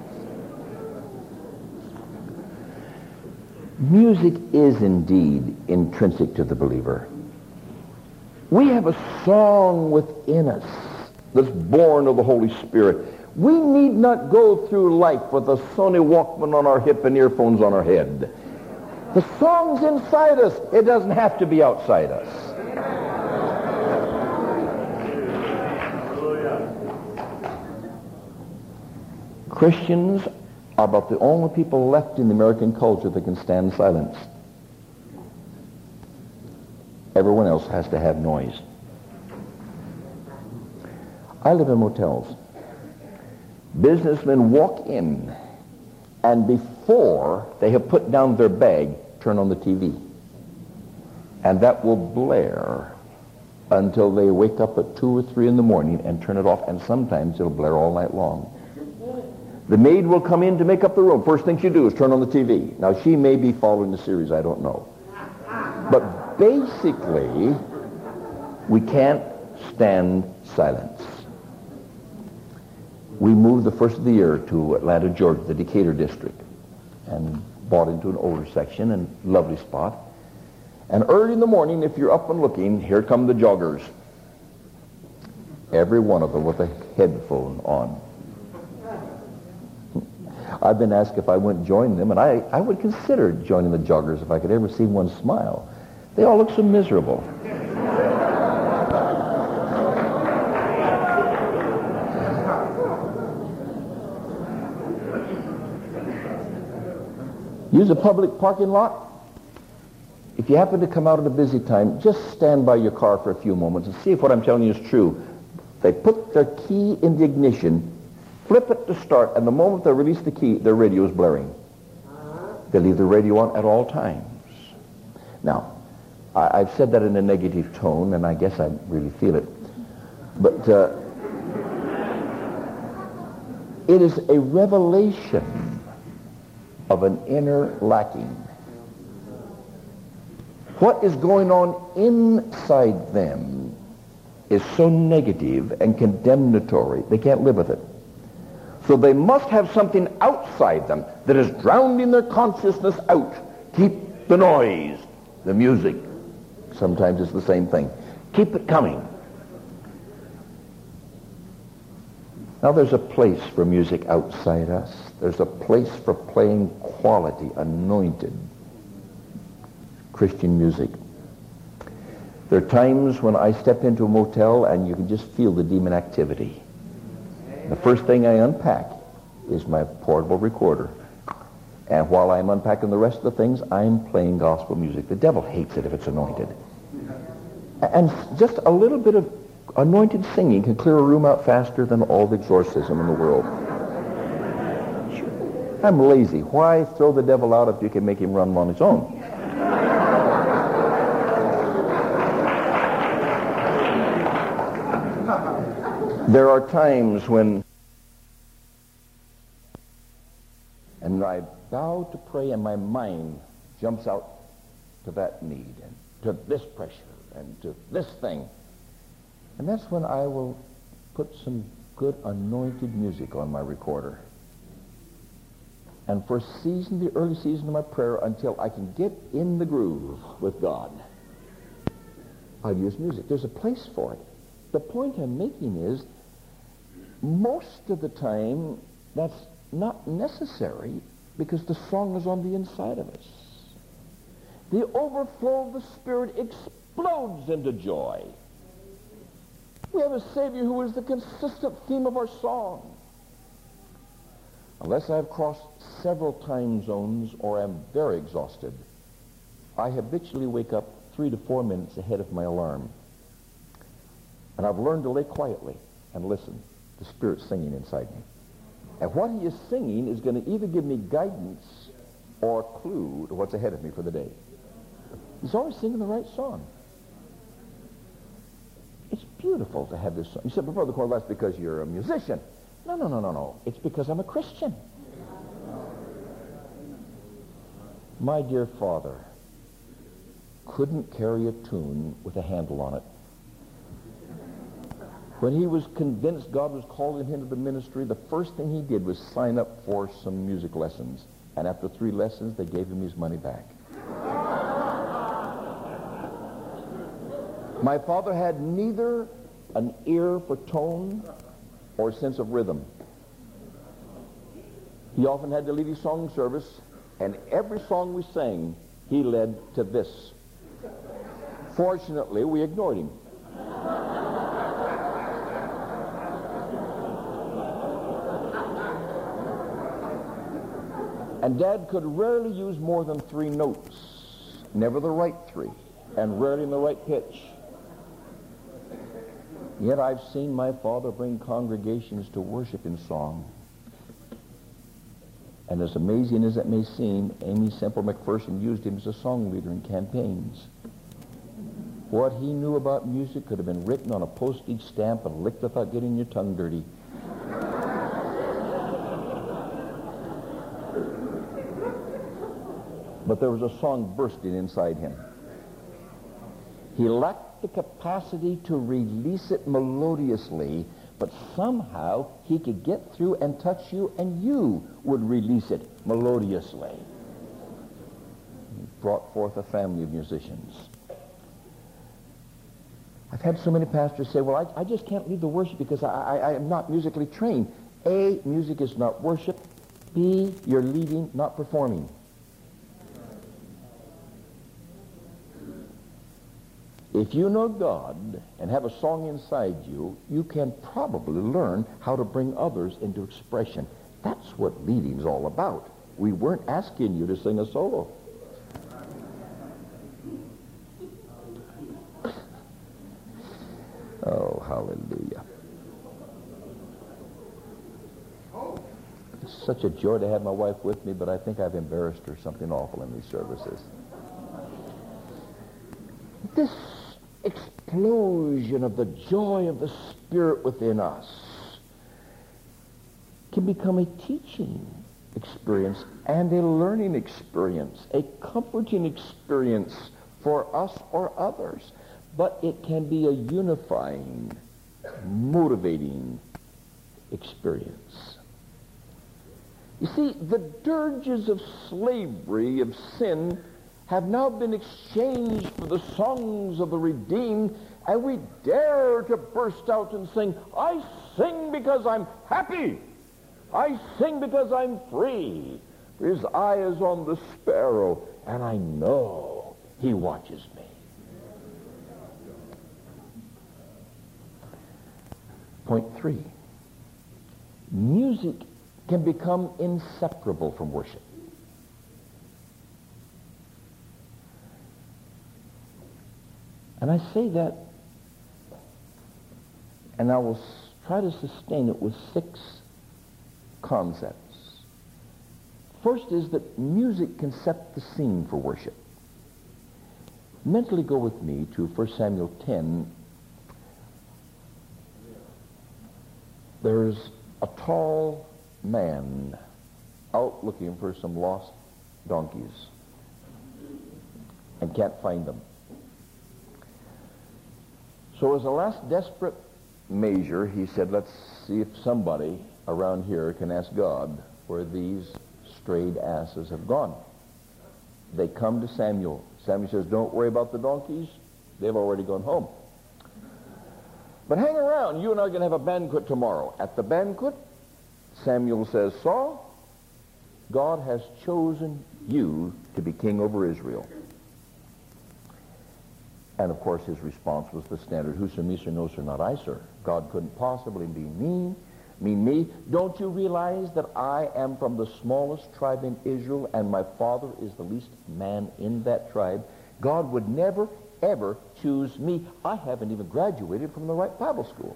Music is indeed intrinsic to the believer. We have a song within us that's born of the Holy Spirit. We need not go through life with a Sony Walkman on our hip and earphones on our head. The song's inside us. It doesn't have to be outside us. Christians are about the only people left in the American culture that can stand silence. Everyone else has to have noise. I live in motels. Businessmen walk in, and before they have put down their bag, turn on the TV. And that will blare until they wake up at 2 or 3 in the morning and turn it off, and sometimes it'll blare all night long. The maid will come in to make up the room. First thing she do is turn on the TV. Now, she may be following the series, I don't know. But basically, we can't stand silence. We moved the first of the year to Atlanta, Georgia, the Decatur district, and bought into an older section, and lovely spot. And early in the morning, if you're up and looking, here come the joggers. Every one of them with a headphone on. I've been asked if I wouldn't join them, and I would consider joining the joggers if I could ever see one smile. They all look so miserable. Use a public parking lot. If you happen to come out at a busy time, just stand by your car for a few moments and see if what I'm telling you is true. They put their key in the ignition, flip it to start, and the moment they release the key, their radio is blaring. They leave the radio on at all times. Now, I've said that in a negative tone, and I guess I really feel it. But it is a revelation of an inner lacking. What is going on inside them is so negative and condemnatory, they can't live with it. So they must have something outside them that is drowning their consciousness out. Keep the noise, the music. Sometimes it's the same thing. Keep it coming. Now there's a place for music outside us. There's a place for playing quality, anointed Christian music. There are times when I step into a motel and you can just feel the demon activity. The first thing I unpack is my portable recorder. And while I'm unpacking the rest of the things, I'm playing gospel music. The devil hates it if it's anointed. And just a little bit of anointed singing can clear a room out faster than all the exorcism in the world. I'm lazy. Why throw the devil out if you can make him run on his own? There are times when, and I bow to pray and my mind jumps out to that need and to this pressure and to this thing. And that's when I will put some good anointed music on my recorder. And for a season, the early season of my prayer, until I can get in the groove with God, I'll use music. There's a place for it. The point I'm making is, most of the time, that's not necessary because the song is on the inside of us. The overflow of the Spirit explodes into joy. We have a Savior who is the consistent theme of our song. Unless I've crossed several time zones or am very exhausted, I habitually wake up 3 to 4 minutes ahead of my alarm. And I've learned to lay quietly and listen. The Spirit singing inside me. And what he is singing is going to either give me guidance or a clue to what's ahead of me for the day. He's always singing the right song. It's beautiful to have this song. You said, before the choir, that's because you're a musician. No. It's because I'm a Christian. My dear father couldn't carry a tune with a handle on it. When he was convinced God was calling him to the ministry, the first thing he did was sign up for some music lessons. And after 3 lessons, they gave him his money back. My father had neither an ear for tone or a sense of rhythm. He often had to lead his song service, and every song we sang, he led to this. Fortunately, we ignored him. And Dad could rarely use more than 3 notes, never the right 3, and rarely in the right pitch. Yet I've seen my father bring congregations to worship in song. And as amazing as it may seem, Amy Semple McPherson used him as a song leader in campaigns. What he knew about music could have been written on a postage stamp and licked without getting your tongue dirty. But there was a song bursting inside him. He lacked the capacity to release it melodiously, but somehow he could get through and touch you, and you would release it melodiously. He brought forth a family of musicians. I've had so many pastors say, well, I just can't lead the worship because I am not musically trained. A, music is not worship. B, you're leading, not performing. If you know God and have a song inside you, you can probably learn how to bring others into expression. That's what leading is all about. We weren't asking you to sing a solo. Oh, hallelujah. It's such a joy to have my wife with me, but I think I've embarrassed her something awful in these services. This explosion of the joy of the Spirit within us can become a teaching experience and a learning experience, a comforting experience for us or others. But it can be a unifying, motivating experience. You see, the dirges of slavery, of sin, have now been exchanged for the songs of the redeemed, and we dare to burst out and sing, I sing because I'm happy. I sing because I'm free. His eye is on the sparrow, and I know he watches me. Point 3. Music can become inseparable from worship. And I say that, and I will try to sustain it with 6 concepts. First is that music can set the scene for worship. Mentally go with me to 1 Samuel 10. There's a tall man out looking for some lost donkeys and can't find them. So as a last desperate measure, he said, let's see if somebody around here can ask God where these strayed asses have gone. They come to Samuel. Samuel says, don't worry about the donkeys. They've already gone home. But hang around. You and I are going to have a banquet tomorrow. At the banquet, Samuel says, Saul, God has chosen you to be king over Israel. And of course his response was the standard, who sir, me, sir, no, sir, not I, sir. God couldn't possibly be mean me. Don't you realize that I am from the smallest tribe in Israel and my father is the least man in that tribe? God would never, ever choose me. I haven't even graduated from the right Bible school.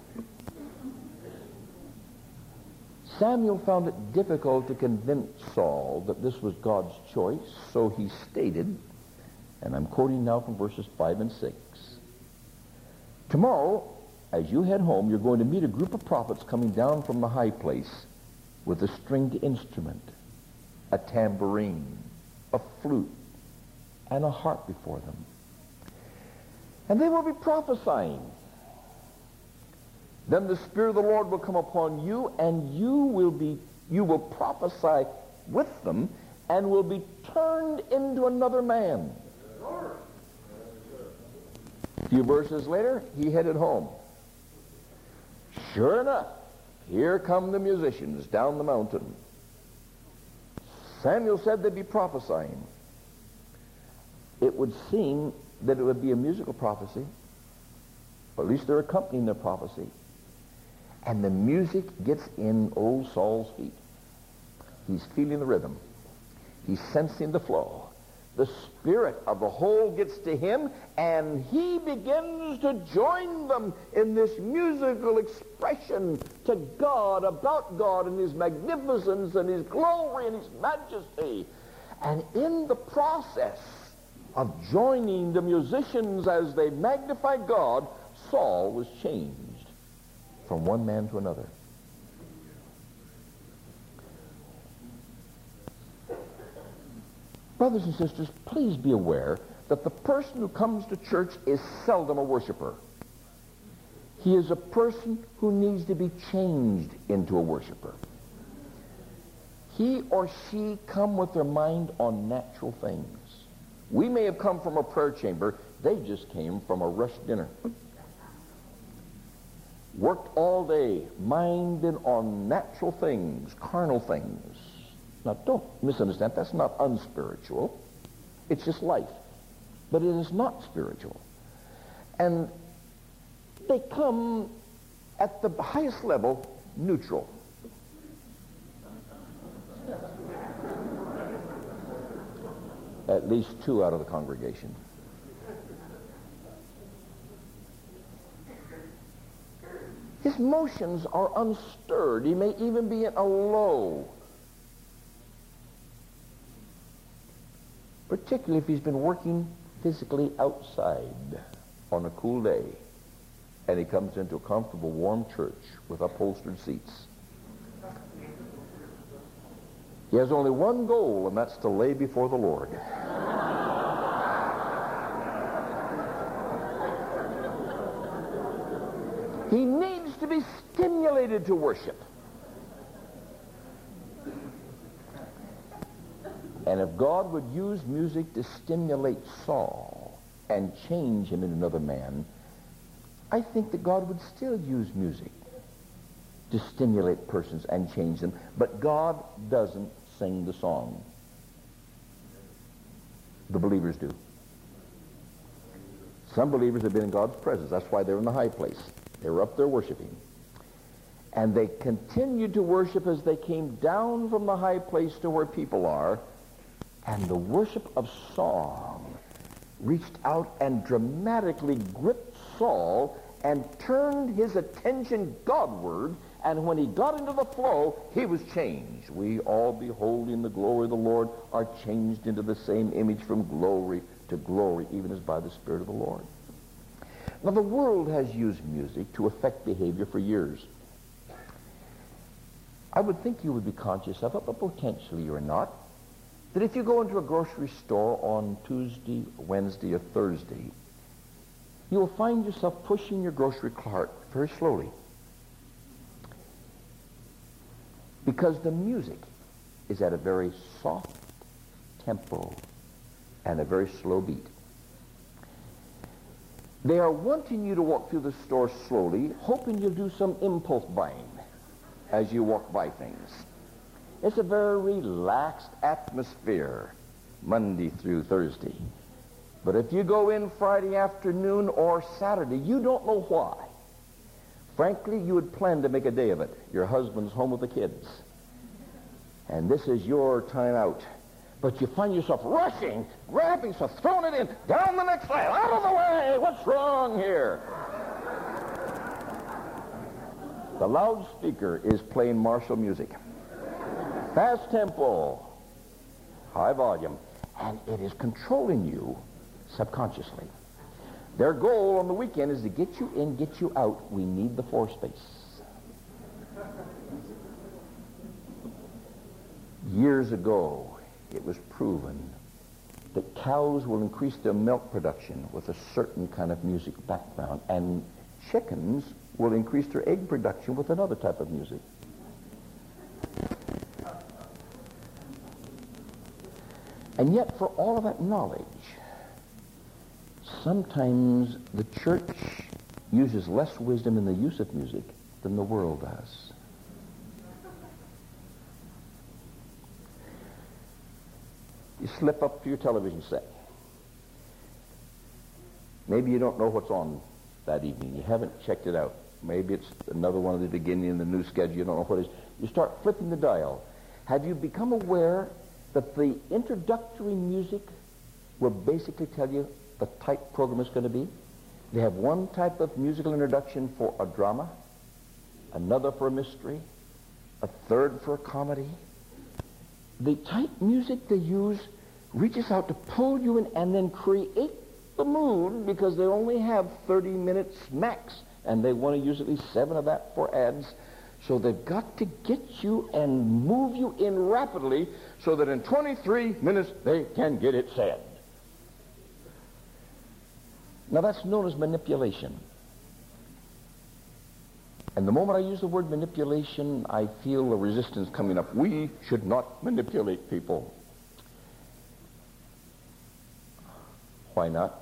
Samuel found it difficult to convince Saul that this was God's choice, so he stated, and I'm quoting now from verses 5 and 6. Tomorrow, as you head home, you're going to meet a group of prophets coming down from the high place with a stringed instrument, a tambourine, a flute, and a harp before them. And they will be prophesying. Then the Spirit of the Lord will come upon you, and you will prophesy with them, and will be turned into another man. A few verses later, he headed home. Sure enough, here come the musicians down the mountain. Samuel said they'd be prophesying. It would seem that it would be a musical prophecy, or at least they're accompanying their prophecy. And the music gets in old Saul's feet. He's feeling the rhythm. He's sensing the flow. The spirit of the whole gets to him, and he begins to join them in this musical expression to God, about God and his magnificence and his glory and his majesty. And in the process of joining the musicians as they magnified God, Saul was changed from one man to another. Brothers and sisters, please be aware that the person who comes to church is seldom a worshiper. He is a person who needs to be changed into a worshiper. He or she come with their mind on natural things. We may have come from a prayer chamber. They just came from a rush dinner. Worked all day, minded on natural things, carnal things. Now, don't misunderstand. That's not unspiritual. It's just life. But it is not spiritual. And they come at the highest level neutral. At least 2 out of the congregation. His motions are unstirred. He may even be in a low. Particularly if he's been working physically outside on a cool day and he comes into a comfortable, warm church with upholstered seats. He has only one goal, and that's to lay before the Lord. He needs to be stimulated to worship. And if God would use music to stimulate Saul and change him into another man, I think that God would still use music to stimulate persons and change them. But God doesn't sing the song. The believers do. Some believers have been in God's presence. That's why they're in the high place. They were up there worshiping. And they continued to worship as they came down from the high place to where people are. And the worship of song reached out and dramatically gripped Saul and turned his attention Godward. And when he got into the flow, he was changed. We all beholding the glory of the Lord are changed into the same image from glory to glory, even as by the Spirit of the Lord. Now, the world has used music to affect behavior for years. I would think you would be conscious of it, but potentially you're not. That if you go into a grocery store on Tuesday, Wednesday, or Thursday, you will find yourself pushing your grocery cart very slowly. Because the music is at a very soft tempo and a very slow beat. They are wanting you to walk through the store slowly, hoping you'll do some impulse buying as you walk by things. It's a very relaxed atmosphere, Monday through Thursday. But if you go in Friday afternoon or Saturday, you don't know why. Frankly, you would plan to make a day of it. Your husband's home with the kids. And this is your time out. But you find yourself rushing, grabbing stuff, throwing it in, down the next aisle, out of the way! What's wrong here? The loudspeaker is playing martial music. Fast tempo, high volume, and it is controlling you subconsciously. Their goal on the weekend is to get you in, get you out. We need the floor space. Years ago, it was proven that cows will increase their milk production with a certain kind of music background, and chickens will increase their egg production with another type of music. And yet, for all of that knowledge, sometimes the church uses less wisdom in the use of music than the world does. You slip up to your television set. Maybe you don't know what's on that evening. You haven't checked it out. Maybe it's another one at the beginning in the new schedule. You don't know what it is. You start flipping the dial. Have you become aware that the introductory music will basically tell you the type program is going to be? They have one type of musical introduction for a drama, another for a mystery, a third for a comedy. The type music they use reaches out to pull you in and then create the mood, because they only have 30 minutes max, and they want to use at least 7 of that for ads. So they've got to get you and move you in rapidly so that in 23 minutes they can get it said. Now that's known as manipulation. And the moment I use the word manipulation, I feel a resistance coming up. We should not manipulate people. Why not?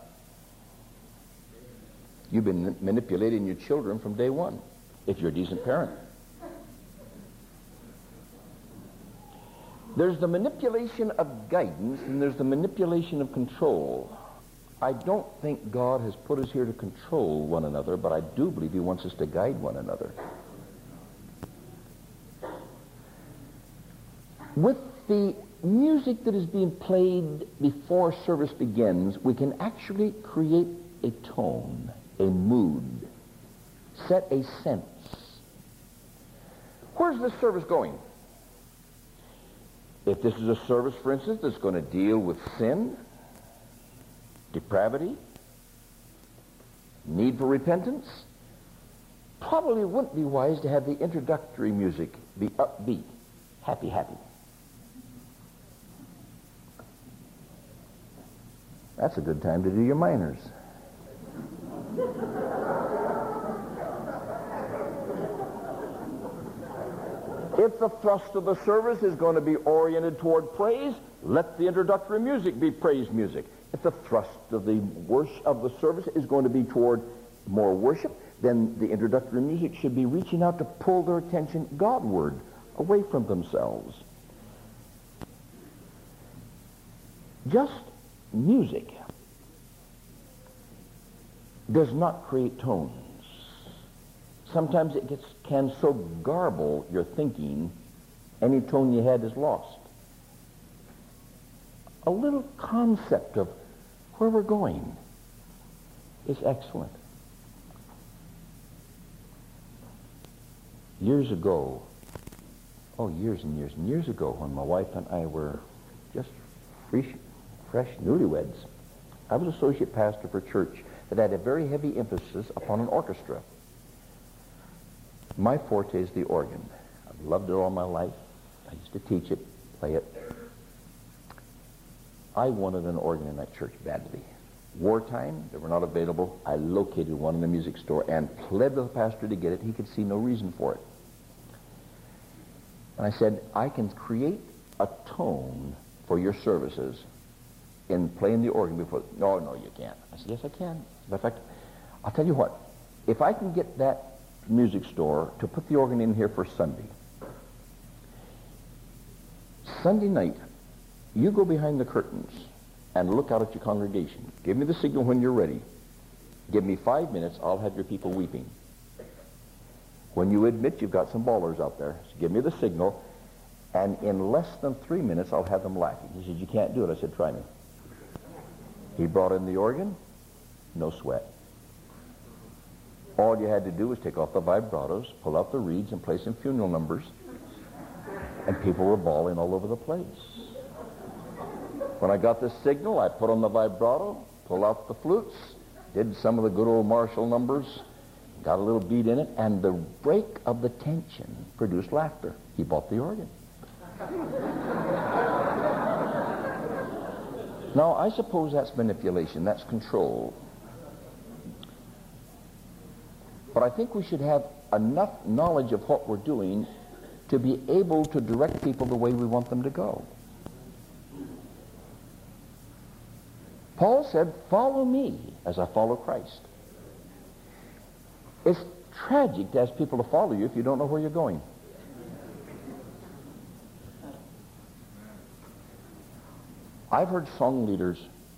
You've been manipulating your children from day one, if you're a decent parent. There's the manipulation of guidance, and there's the manipulation of control. I don't think God has put us here to control one another, but I do believe he wants us to guide one another. With the music that is being played before service begins, we can actually create a tone, a mood, set a sense. Where's this service going? If this is a service, for instance, that's going to deal with sin, depravity, need for repentance, probably wouldn't be wise to have the introductory music be upbeat, happy, happy. That's a good time to do your minors. If the thrust of the service is going to be oriented toward praise, let the introductory music be praise music. If the thrust of the service is going to be toward more worship, then the introductory music should be reaching out to pull their attention Godward, away from themselves. Just music does not create tones. Sometimes it can so garble your thinking, any tone you had is lost. A little concept of where we're going is excellent. Years ago, years and years and years ago, when my wife and I were just fresh newlyweds, I was associate pastor for a church that had a very heavy emphasis upon an orchestra. My forte is the organ. I've loved it all my life. I used to teach it, play it. I wanted an organ in that church badly. Wartime, they were not available. I located one in the music store and pled with the pastor to get it. He could see no reason for it. And I said, I can create a tone for your services in playing the organ before. No, you can't. I said, yes, I can. In fact, I'll tell you what. If I can get that music store to put the organ in here for Sunday night, you go behind the curtains and look out at your congregation. Give me the signal when you're ready. Give me 5 minutes, I'll have your people weeping. When you admit you've got some ballers out there, so give me the signal, and in less than 3 minutes, I'll have them laughing. He said, you can't do it. I said, try me. He brought in the organ, no sweat. All you had to do was take off the vibratos, pull out the reeds, and play some funeral numbers, and people were bawling all over the place. When I got the signal, I put on the vibrato, pulled out the flutes, did some of the good old Marshall numbers, got a little beat in it, and the break of the tension produced laughter. He bought the organ. Now, I suppose that's manipulation, that's control. But I think we should have enough knowledge of what we're doing to be able to direct people the way we want them to go. Paul said, follow me as I follow Christ. It's tragic to ask people to follow you if you don't know where you're going. I've heard song leaders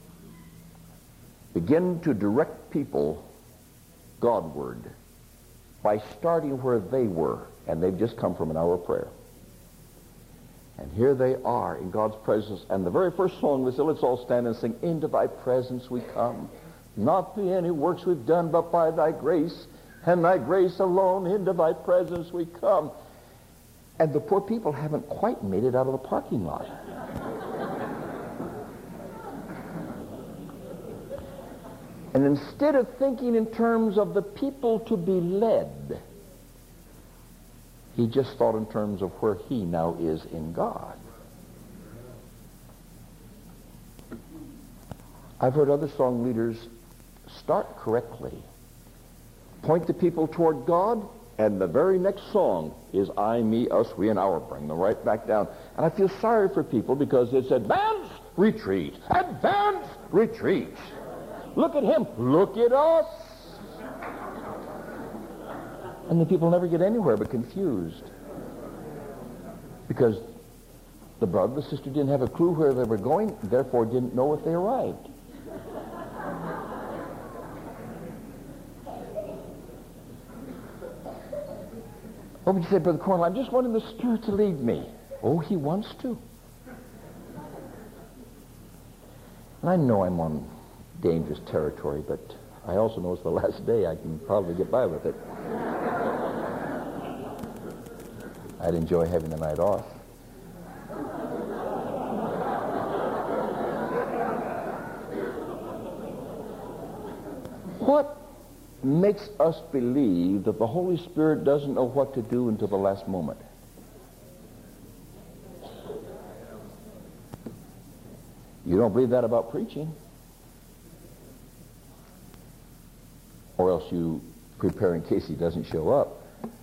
begin to direct people Godward by starting where they were, and they've just come from an hour of prayer. And here they are in God's presence, and the very first song was, let's all stand and sing, into thy presence we come, not by any works we've done, but by thy grace, and thy grace alone, into thy presence we come. And the poor people haven't quite made it out of the parking lot. And instead of thinking in terms of the people to be led, he just thought in terms of where he now is in God. I've heard other song leaders start correctly, point the people toward God, and the very next song is I, me, us, we, and our. Bring them right back down. And I feel sorry for people because it's advance, retreat, advance, retreat. Look at him. Look at us. And the people never get anywhere but confused. Because the brother, the sister didn't have a clue where they were going, therefore didn't know if they arrived. Oh, but you said, Brother Cornell, I'm just wanting the Spirit to lead me. Oh, he wants to. And I know I'm on dangerous territory, but I also know it's the last day. I can probably get by with it. I'd enjoy having the night off. What makes us believe that the Holy Spirit doesn't know what to do until the last moment? You don't believe that about preaching. Or else you prepare in case he doesn't show up.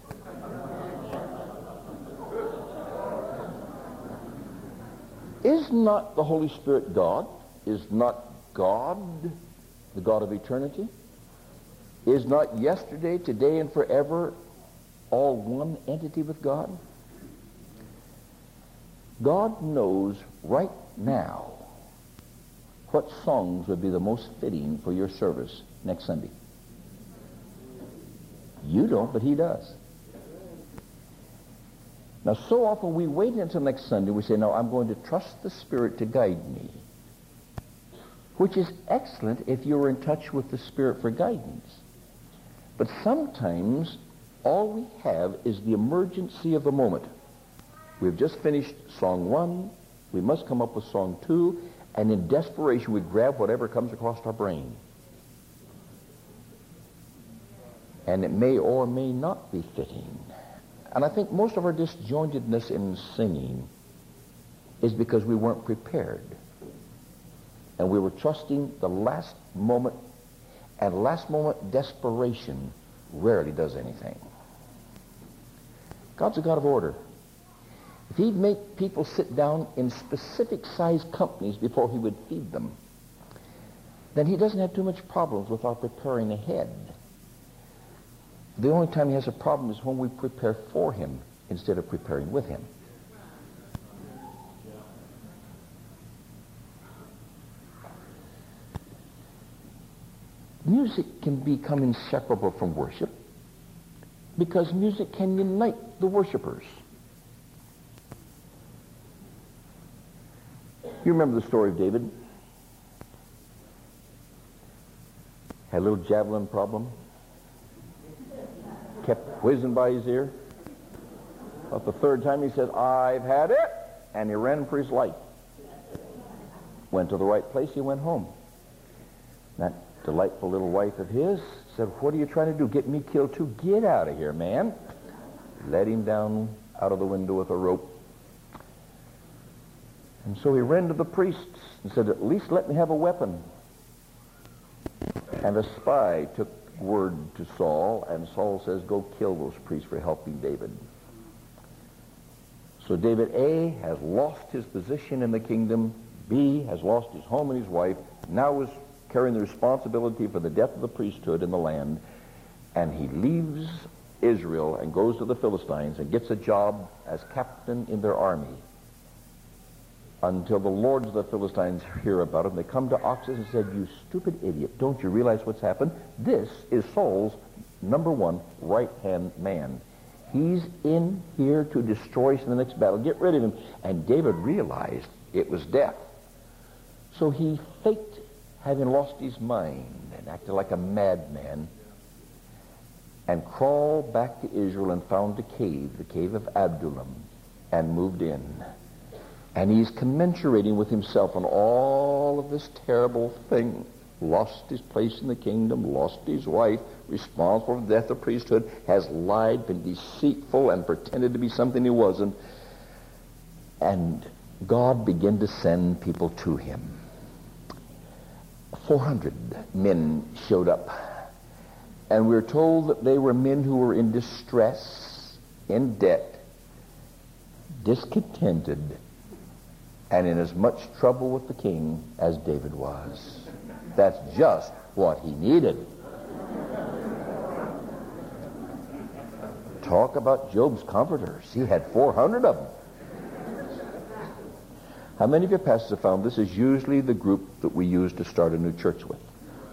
Is not the Holy Spirit God? Is not God the God of eternity? Is not yesterday, today, and forever all one entity with God? God knows right now what songs would be the most fitting for your service next Sunday. You don't, but he does. Now, so often we wait until next Sunday. We say, no, I'm going to trust the Spirit to guide me. Which is excellent if you're in touch with the Spirit for guidance. But sometimes all we have is the emergency of the moment. We've just finished song 1. We must come up with song 2. And in desperation, we grab whatever comes across our brain. And it may or may not be fitting. And I think most of our disjointedness in singing is because we weren't prepared. And we were trusting the last moment, and last moment desperation rarely does anything. God's a God of order. If he'd make people sit down in specific size companies before he would feed them, then he doesn't have too much problems with our preparing ahead. The only time he has a problem is when we prepare for him instead of preparing with him. Music can become inseparable from worship because music can unite the worshipers. You remember the story of David? Had a little javelin problem. Kept whizzing by his ear. About the third time he said, I've had it. And he ran for his life. Went to the right place, he went home. That delightful little wife of his said, what are you trying to do? Get me killed too? Get out of here, man. Let him down out of the window with a rope. And so he ran to the priests and said, at least let me have a weapon. And a spy took word to Saul, and Saul says, go kill those priests for helping David. So David, A, has lost his position in the kingdom, B, has lost his home and his wife, now is carrying the responsibility for the death of the priesthood in the land, and he leaves Israel and goes to the Philistines and gets a job as captain in their army. Until the lords of the Philistines hear about him, they come to Oxus and said, you stupid idiot, don't you realize what's happened? This is Saul's #1 right-hand man. He's in here to destroy us in the next battle. Get rid of him. And David realized it was death. So he faked having lost his mind and acted like a madman and crawled back to Israel and found the cave of Adullam, and moved in. And he's commensurating with himself on all of this terrible thing. Lost his place in the kingdom, lost his wife, responsible for the death of priesthood, has lied, been deceitful, and pretended to be something he wasn't. And God began to send people to him. 400 men showed up. And we're told that they were men who were in distress, in debt, discontented, and in as much trouble with the king as David was. That's just what he needed. Talk about Job's comforters. He had 400 of them. How many of your pastors have found this is usually the group that we use to start a new church with?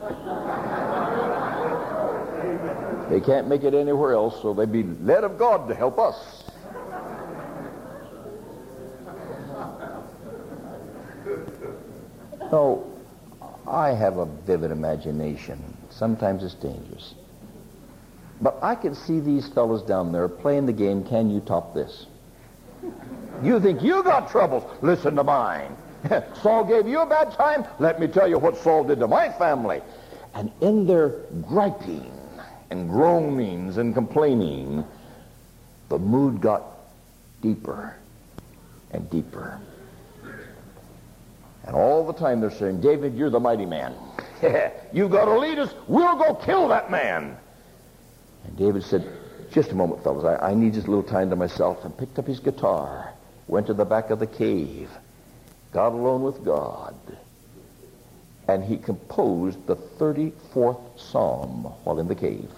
They can't make it anywhere else, so they'd be led of God to help us. No, I have a vivid imagination. Sometimes it's dangerous. But I can see these fellows down there playing the game, can you top this? You think you got troubles? Listen to mine. Saul gave you a bad time? Let me tell you what Saul did to my family. And in their griping and groanings and complaining, the mood got deeper and deeper. And all the time they're saying, David, you're the mighty man. You've got to lead us. We'll go kill that man. And David said, just a moment, fellas. I need just a little time to myself. And picked up his guitar, went to the back of the cave, got alone with God, and he composed the 34th Psalm while in the cave.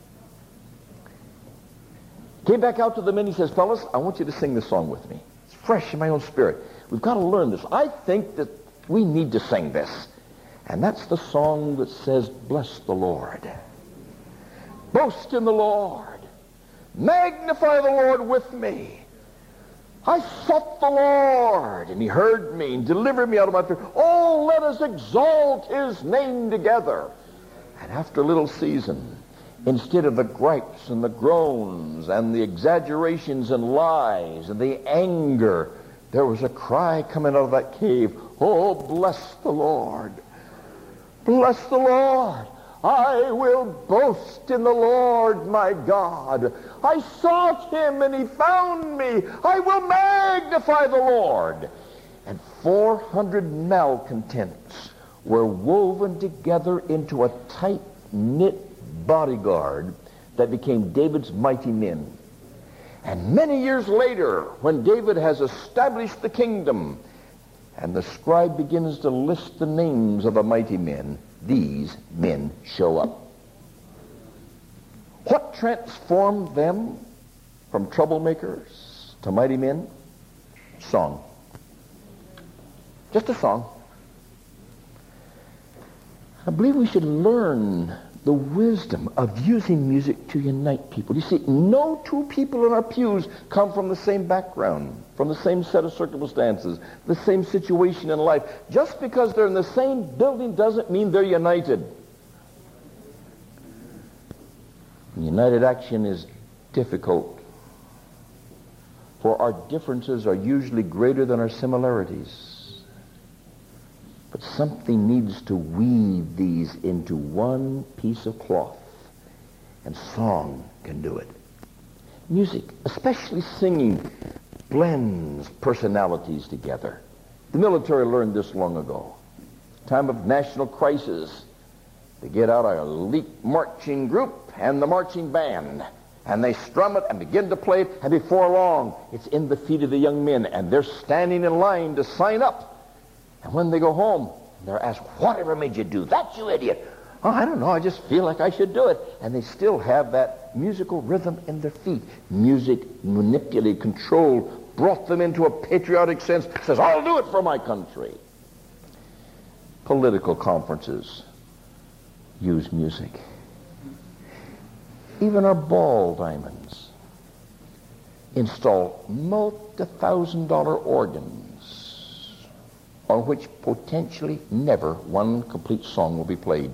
Came back out to the men. He says, fellas, I want you to sing this song with me. It's fresh in my own spirit. We've got to learn this. I think that we need to sing this. And that's the song that says, bless the Lord. Boast in the Lord. Magnify the Lord with me. I sought the Lord, and he heard me and delivered me out of my fear. Oh, let us exalt his name together. And after a little season, instead of the gripes and the groans and the exaggerations and lies and the anger, there was a cry coming out of that cave. Oh, bless the Lord. Bless the Lord. I will boast in the Lord my God. I sought him and he found me. I will magnify the Lord. And 400 malcontents were woven together into a tight-knit bodyguard that became David's mighty men. And many years later, when David has established the kingdom, and the scribe begins to list the names of the mighty men, these men show up. What transformed them from troublemakers to mighty men? Song. Just a song. I believe we should learn the wisdom of using music to unite people. You see, no two people in our pews come from the same background, from the same set of circumstances, the same situation in life. Just because they're in the same building doesn't mean they're united. United action is difficult, for our differences are usually greater than our similarities. But something needs to weave these into one piece of cloth, and song can do it. Music, especially singing, blends personalities together. The military learned this long ago. Time of national crisis, they get out an elite marching group and the marching band, and they strum it and begin to play it, and before long, it's in the feet of the young men, and they're standing in line to sign up. And when they go home, they're asked, whatever made you do that, you idiot? Oh, I don't know, I just feel like I should do it. And they still have that musical rhythm in their feet. Music manipulated, controlled, brought them into a patriotic sense, says, I'll do it for my country. Political conferences use music. Even our ball diamonds install multi-thousand-dollar organs on which potentially never one complete song will be played.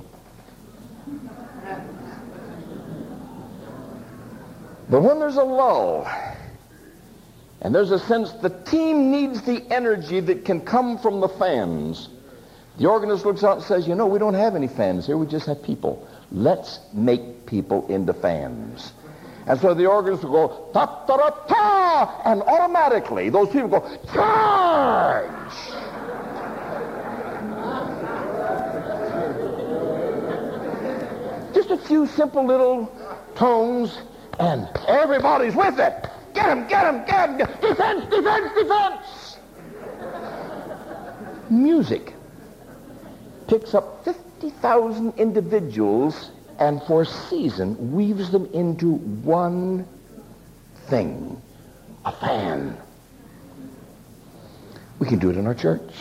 But when there's a lull, and there's a sense the team needs the energy that can come from the fans, the organist looks out and says, you know, we don't have any fans here, we just have people. Let's make people into fans. And so the organist will go, ta-ta-ta-ta, and automatically those people go, charge! Just a few simple little tones, and everybody's with it. Get him, get him, get him. Defense, defense, defense. Music picks up 50,000 individuals and for a season weaves them into one thing, a fan. We can do it in our church.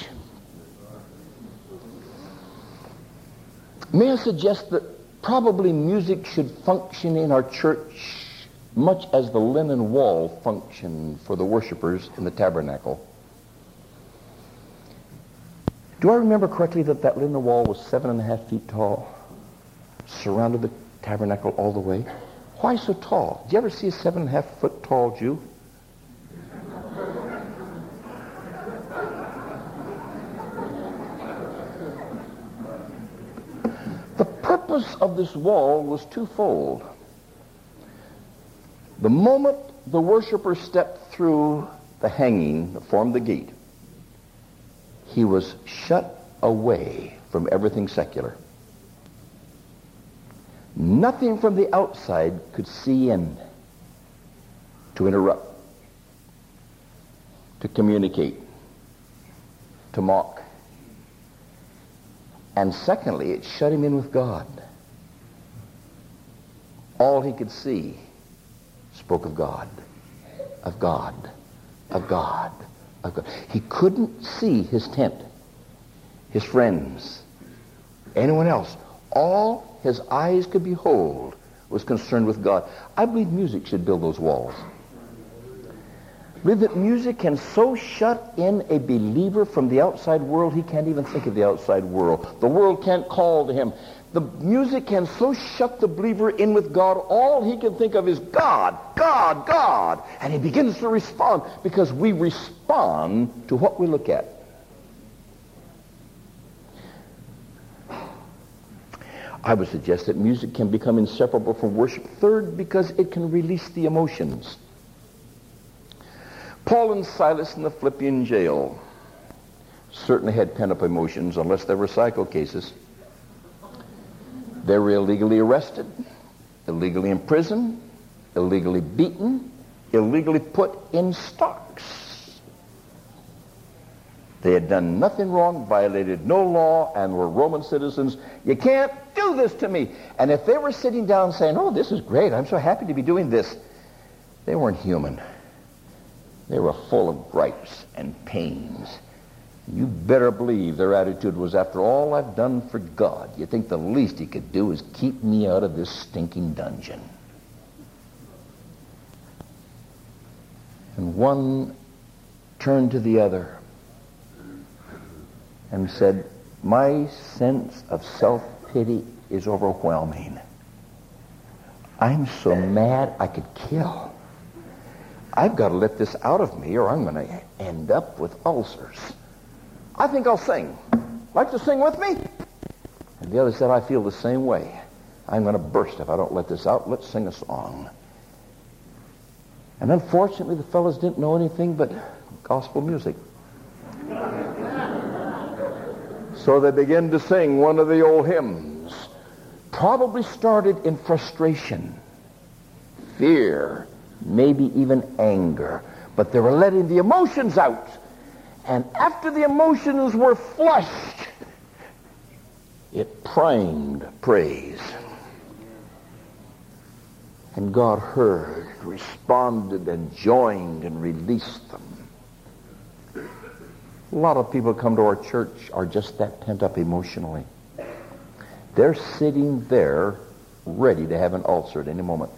May I suggest that probably music should function in our church much as the linen wall functioned for the worshipers in the tabernacle. Do I remember correctly that that linen wall was 7.5 feet tall? Surrounded the tabernacle all the way? Why so tall? Did you ever see a 7.5 foot tall Jew? The purpose of this wall was twofold. The moment the worshiper stepped through the hanging that formed the gate, he was shut away from everything secular. Nothing from the outside could see in to interrupt, to communicate, to mock. And secondly, it shut him in with God. All he could see spoke of God, of God, of God, of God. He couldn't see his tent, his friends, anyone else. All his eyes could behold was concerned with God. I believe music should build those walls. I believe that music can so shut in a believer from the outside world, he can't even think of the outside world. The world can't call to him. The music can so shut the believer in with God, all he can think of is God, God, God. And he begins to respond because we respond to what we look at. I would suggest that music can become inseparable from worship. Third, because it can release the emotions. Paul and Silas in the Philippian jail certainly had pent-up emotions, unless they were psycho cases. They were illegally arrested, illegally imprisoned, illegally beaten, illegally put in stocks. They had done nothing wrong, violated no law, and were Roman citizens. You can't do this to me. And if they were sitting down saying, oh, this is great, I'm so happy to be doing this, they weren't human. They were full of gripes and pains. You better believe their attitude was, after all I've done for God, you think the least he could do is keep me out of this stinking dungeon. And one turned to the other and said, my sense of self-pity is overwhelming. I'm so mad I could kill. I've got to let this out of me or I'm going to end up with ulcers. I think I'll sing. Like to sing with me? And the other said, I feel the same way. I'm going to burst if I don't let this out. Let's sing a song. And unfortunately, the fellows didn't know anything but gospel music. So they began to sing one of the old hymns. Probably started in frustration, fear, maybe even anger. But they were letting the emotions out. And after the emotions were flushed, it primed praise. And God heard, responded, and joined and released them. A lot of people come to our church are just that pent up emotionally. They're sitting there ready to have an ulcer at any moment.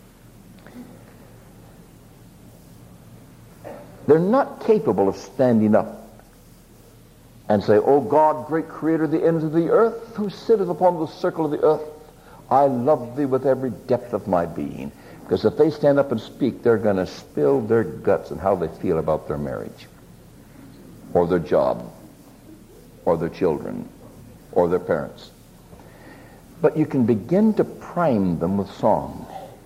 They're not capable of standing up and say, O God, great creator of the ends of the earth, who sitteth upon the circle of the earth, I love thee with every depth of my being. Because if they stand up and speak, they're going to spill their guts and how they feel about their marriage, or their job, or their children, or their parents. But you can begin to prime them with song.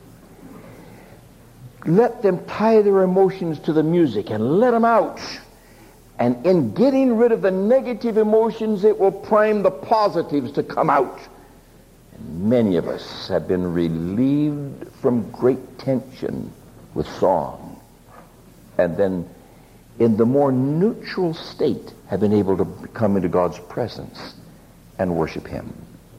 Let them tie their emotions to the music and let them out. And in getting rid of the negative emotions, it will prime the positives to come out. And many of us have been relieved from great tension with song. And then in the more neutral state have been able to come into God's presence and worship Him.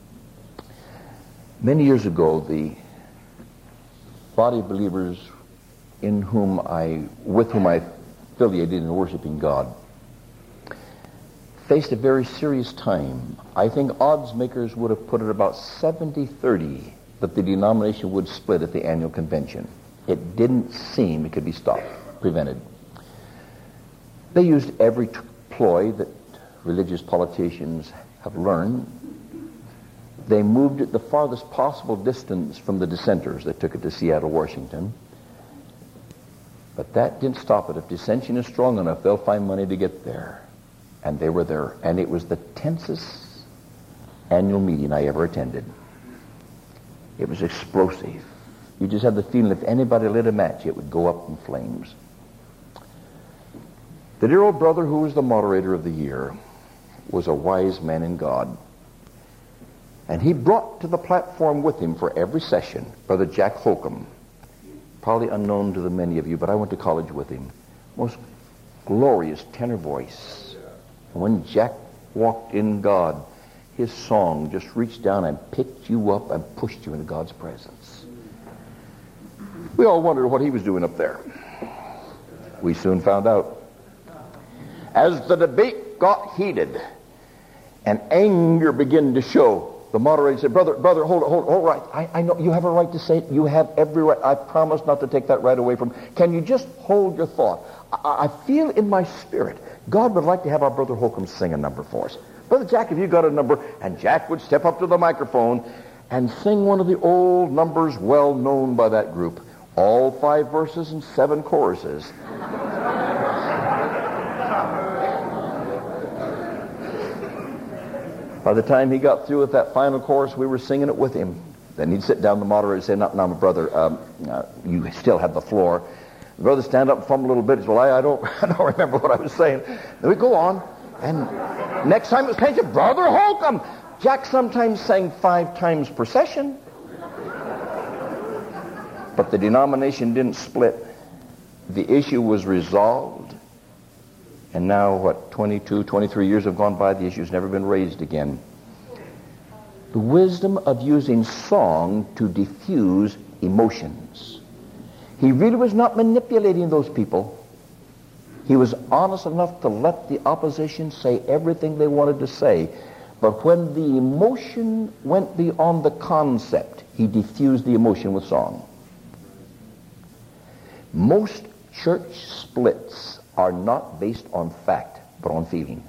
Many years ago, the body of believers with whom I affiliated in worshiping God faced a very serious time. I think odds makers would have put it about 70-30 that the denomination would split at the annual convention. It didn't seem it could be stopped, prevented. They used every ploy that religious politicians have learned, they moved it the farthest possible distance from the dissenters. They took it to Seattle, Washington. But that didn't stop it. If dissension is strong enough, they'll find money to get there. And they were there. And it was the tensest annual meeting I ever attended. It was explosive. You just had the feeling if anybody lit a match, it would go up in flames. The dear old brother who was the moderator of the year was a wise man in God. And he brought to the platform with him for every session Brother Jack Holcomb, probably unknown to the many of you, but I went to college with him. Most glorious tenor voice. And when Jack walked in God, his song just reached down and picked you up and pushed you into God's presence. We all wondered what he was doing up there. We soon found out. As the debate got heated and anger began to show, the moderator said, brother, hold right. I know you have a right to say it. You have every right. I promise not to take that right away from you. Can you just hold your thought? I feel in my spirit God would like to have our brother Holcomb sing a number for us. Brother Jack, have you got a number? And Jack would step up to the microphone and sing one of the old numbers well known by that group. All 5 verses and 7 choruses. By the time he got through with that final chorus, we were singing it with him. Then he'd sit down, the moderator, and say, now, my brother, you still have the floor. The brother stand up and fumble a little bit. He said, well, I don't remember what I was saying. Then we go on. And next time it was changed, Brother Holcomb. Jack sometimes sang 5 times per session. But the denomination didn't split. The issue was resolved. And now, 22, 23 years have gone by, the issue's never been raised again. The wisdom of using song to diffuse emotions. He really was not manipulating those people. He was honest enough to let the opposition say everything they wanted to say. But when the emotion went beyond the concept, he diffused the emotion with song. Most church splits are not based on fact, but on feeling.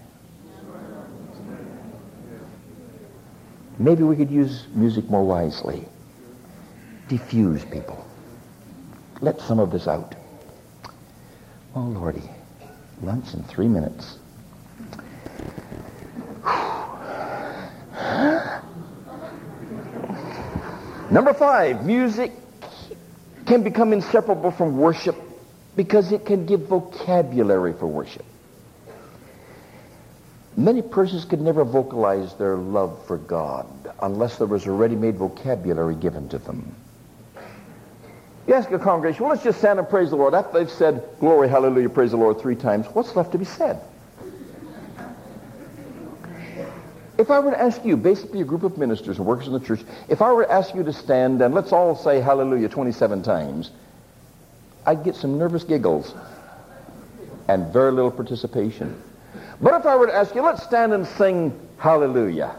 Maybe we could use music more wisely. Diffuse people. Let some of this out. Oh, Lordy. Lunch in 3 minutes. Number 5, music can become inseparable from worship because it can give vocabulary for worship. Many persons could never vocalize their love for God unless there was a ready-made vocabulary given to them. You ask a congregation, well, let's just stand and praise the Lord. After they've said, glory, hallelujah, praise the Lord 3 times, what's left to be said? If I were to ask you, basically a group of ministers and workers in the church, if I were to ask you to stand and let's all say hallelujah 27 times, I'd get some nervous giggles and very little participation. But if I were to ask you, let's stand and sing hallelujah.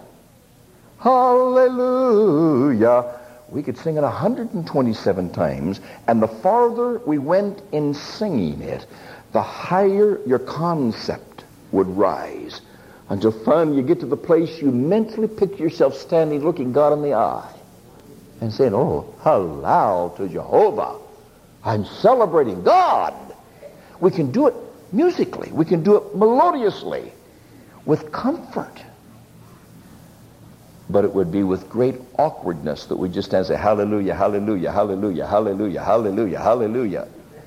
Hallelujah. We could sing it 127 times, and the farther we went in singing it, the higher your concept would rise. Until finally you get to the place you mentally picture yourself standing looking God in the eye and saying, oh, halal to Jehovah. I'm celebrating God. We can do it musically. We can do it melodiously with comfort. But it would be with great awkwardness that we just stand and say, hallelujah, hallelujah, hallelujah, hallelujah, hallelujah, hallelujah.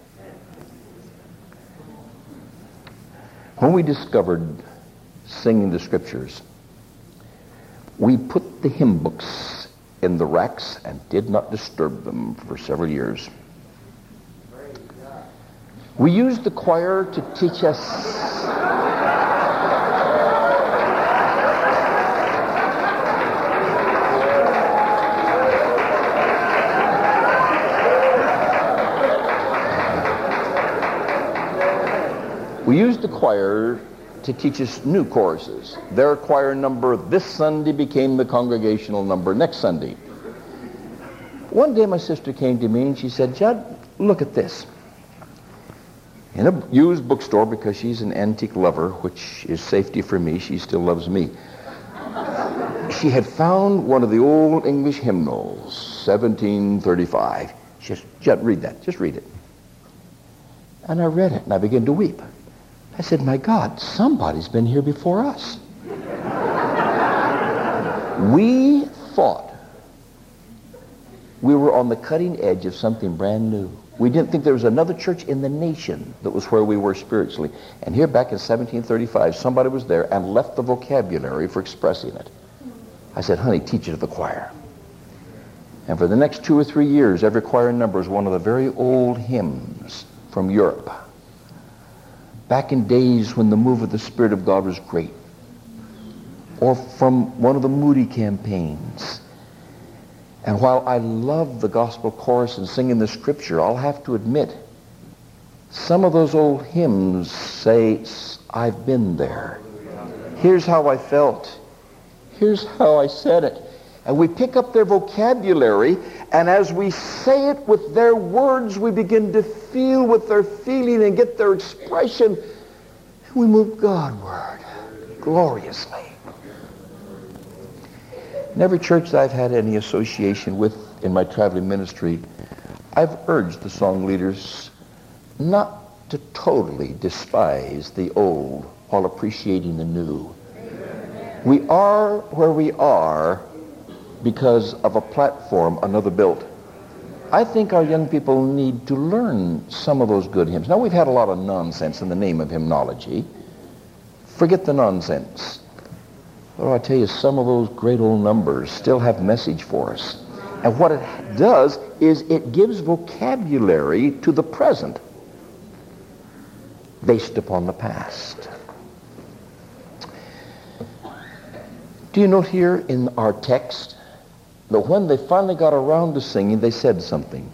When we discovered singing the scriptures, we put the hymn books in the racks and did not disturb them for several years. We used the choir to teach us new choruses. Their choir number this Sunday became the congregational number next Sunday. One day my sister came to me and she said, Judd, look at this. in a used bookstore, because she's an antique lover, which is safety for me. She still loves me. She had found one of the old English hymnals, 1735. Just read that. Just read it. And I read it, and I began to weep. I said, my God, somebody's been here before us. We thought we were on the cutting edge of something brand new. We didn't think there was another church in the nation that was where we were spiritually. And here back in 1735, somebody was there and left the vocabulary for expressing it. I said, honey, teach it to the choir. And for the next 2 or 3 years, every choir number is one of the very old hymns from Europe. Back in days when the move of the Spirit of God was great. Or from one of the Moody campaigns. And while I love the gospel chorus and singing the scripture, I'll have to admit, some of those old hymns say, I've been there. Here's how I felt. Here's how I said it. And we pick up their vocabulary, and as we say it with their words, we begin to feel what they're feeling and get their expression. And we move Godward gloriously. In every church that I've had any association with in my traveling ministry, I've urged the song leaders not to totally despise the old while appreciating the new. We are where we are because of a platform another built. I think our young people need to learn some of those good hymns. Now, we've had a lot of nonsense in the name of hymnology. Forget the nonsense. Well, I tell you, some of those great old numbers still have message for us. And what it does is it gives vocabulary to the present based upon the past. Do you note here in our text that when they finally got around to singing, they said something?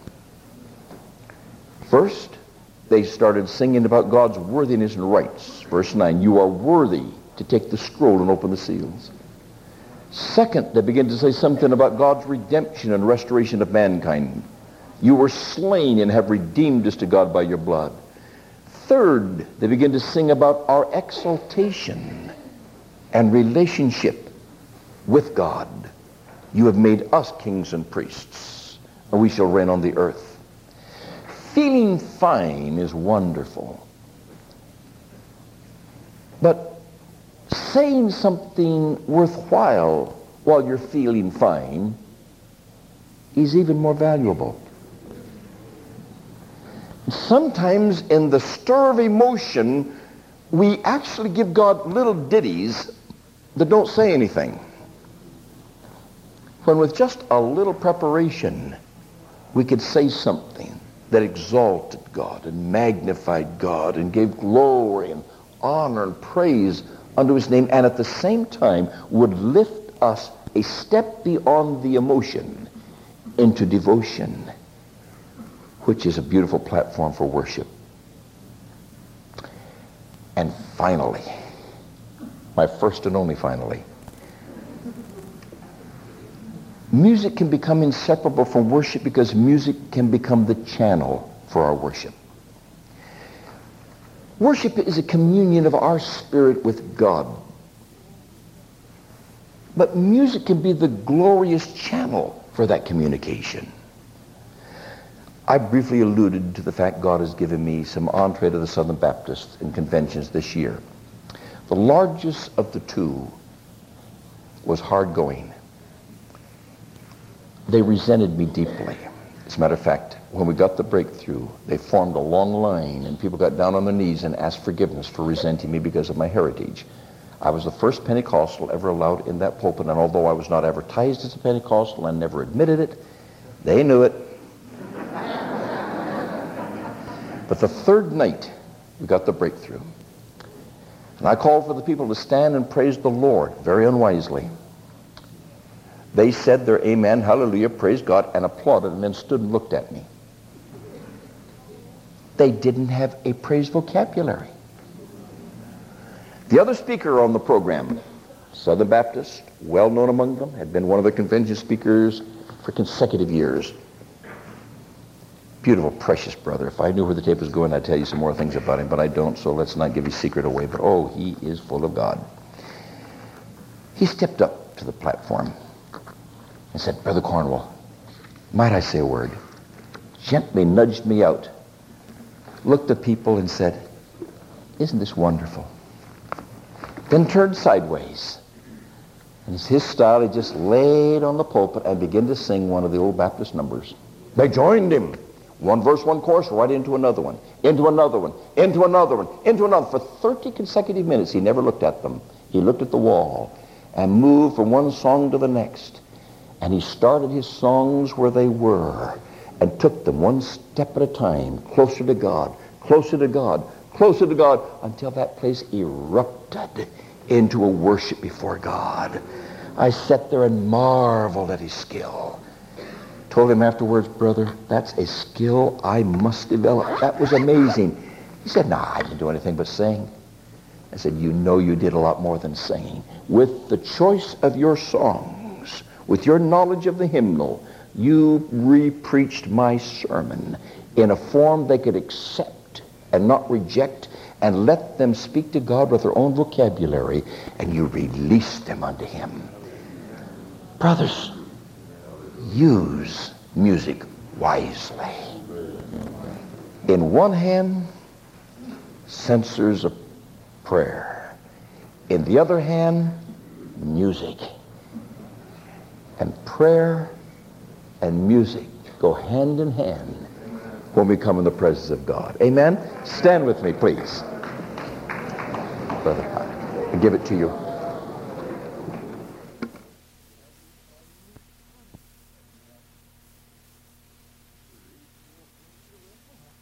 First, they started singing about God's worthiness and rights. Verse 9, you are worthy to take the scroll and open the seals. Second, they begin to say something about God's redemption and restoration of mankind. You were slain and have redeemed us to God by your blood. Third, they begin to sing about our exaltation and relationship with God. You have made us kings and priests, and we shall reign on the earth. Feeling fine is wonderful. But saying something worthwhile while you're feeling fine is even more valuable. Sometimes in the stir of emotion, we actually give God little ditties that don't say anything. When with just a little preparation, we could say something that exalted God and magnified God and gave glory and honor and praise unto his name, and at the same time would lift us a step beyond the emotion into devotion, which is a beautiful platform for worship. And finally, my first and only finally, music can become inseparable from worship because music can become the channel for our worship. Worship is a communion of our spirit with God. But music can be the glorious channel for that communication. I briefly alluded to the fact God has given me some entree to the Southern Baptists in conventions this year. The largest of the two was hard going. They resented me deeply. As a matter of fact, when we got the breakthrough, they formed a long line and people got down on their knees and asked forgiveness for resenting me because of my heritage. I was the first Pentecostal ever allowed in that pulpit, and although I was not advertised as a Pentecostal and never admitted it, they knew it. But the third night, we got the breakthrough. And I called for the people to stand and praise the Lord, very unwisely. They said their amen, hallelujah, praise God, and applauded, and then stood and looked at me. They didn't have a praise vocabulary. The other speaker on the program, Southern Baptist, well known among them, had been one of the convention speakers for consecutive years. Beautiful, precious brother. If I knew where the tape was going, I'd tell you some more things about him, but I don't, so let's not give his secret away. But oh, he is full of God. He stepped up to the platform and said, Brother Cornwall, might I say a word? Gently nudged me out, looked at people and said, isn't this wonderful? Then turned sideways. And it's his style, he just laid on the pulpit and began to sing one of the old Baptist numbers. They joined him. One verse, one chorus, right into another one, into another one, into another one, into another. For 30 consecutive minutes, he never looked at them. He looked at the wall and moved from one song to the next. And he started his songs where they were and took them one step at a time, closer to God, closer to God, closer to God, until that place erupted into a worship before God. I sat there and marveled at his skill. Told him afterwards, brother, that's a skill I must develop. That was amazing. He said, no, I didn't do anything but sing. I said, you know you did a lot more than singing. With the choice of your songs, with your knowledge of the hymnal, you re-preached my sermon in a form they could accept and not reject, and let them speak to God with their own vocabulary, and you released them unto him. Brothers, use music wisely. In one hand, censers of prayer. In the other hand, music. And prayer and music go hand in hand when we come in the presence of God. Amen? Stand with me, please. Brother, I give it to you.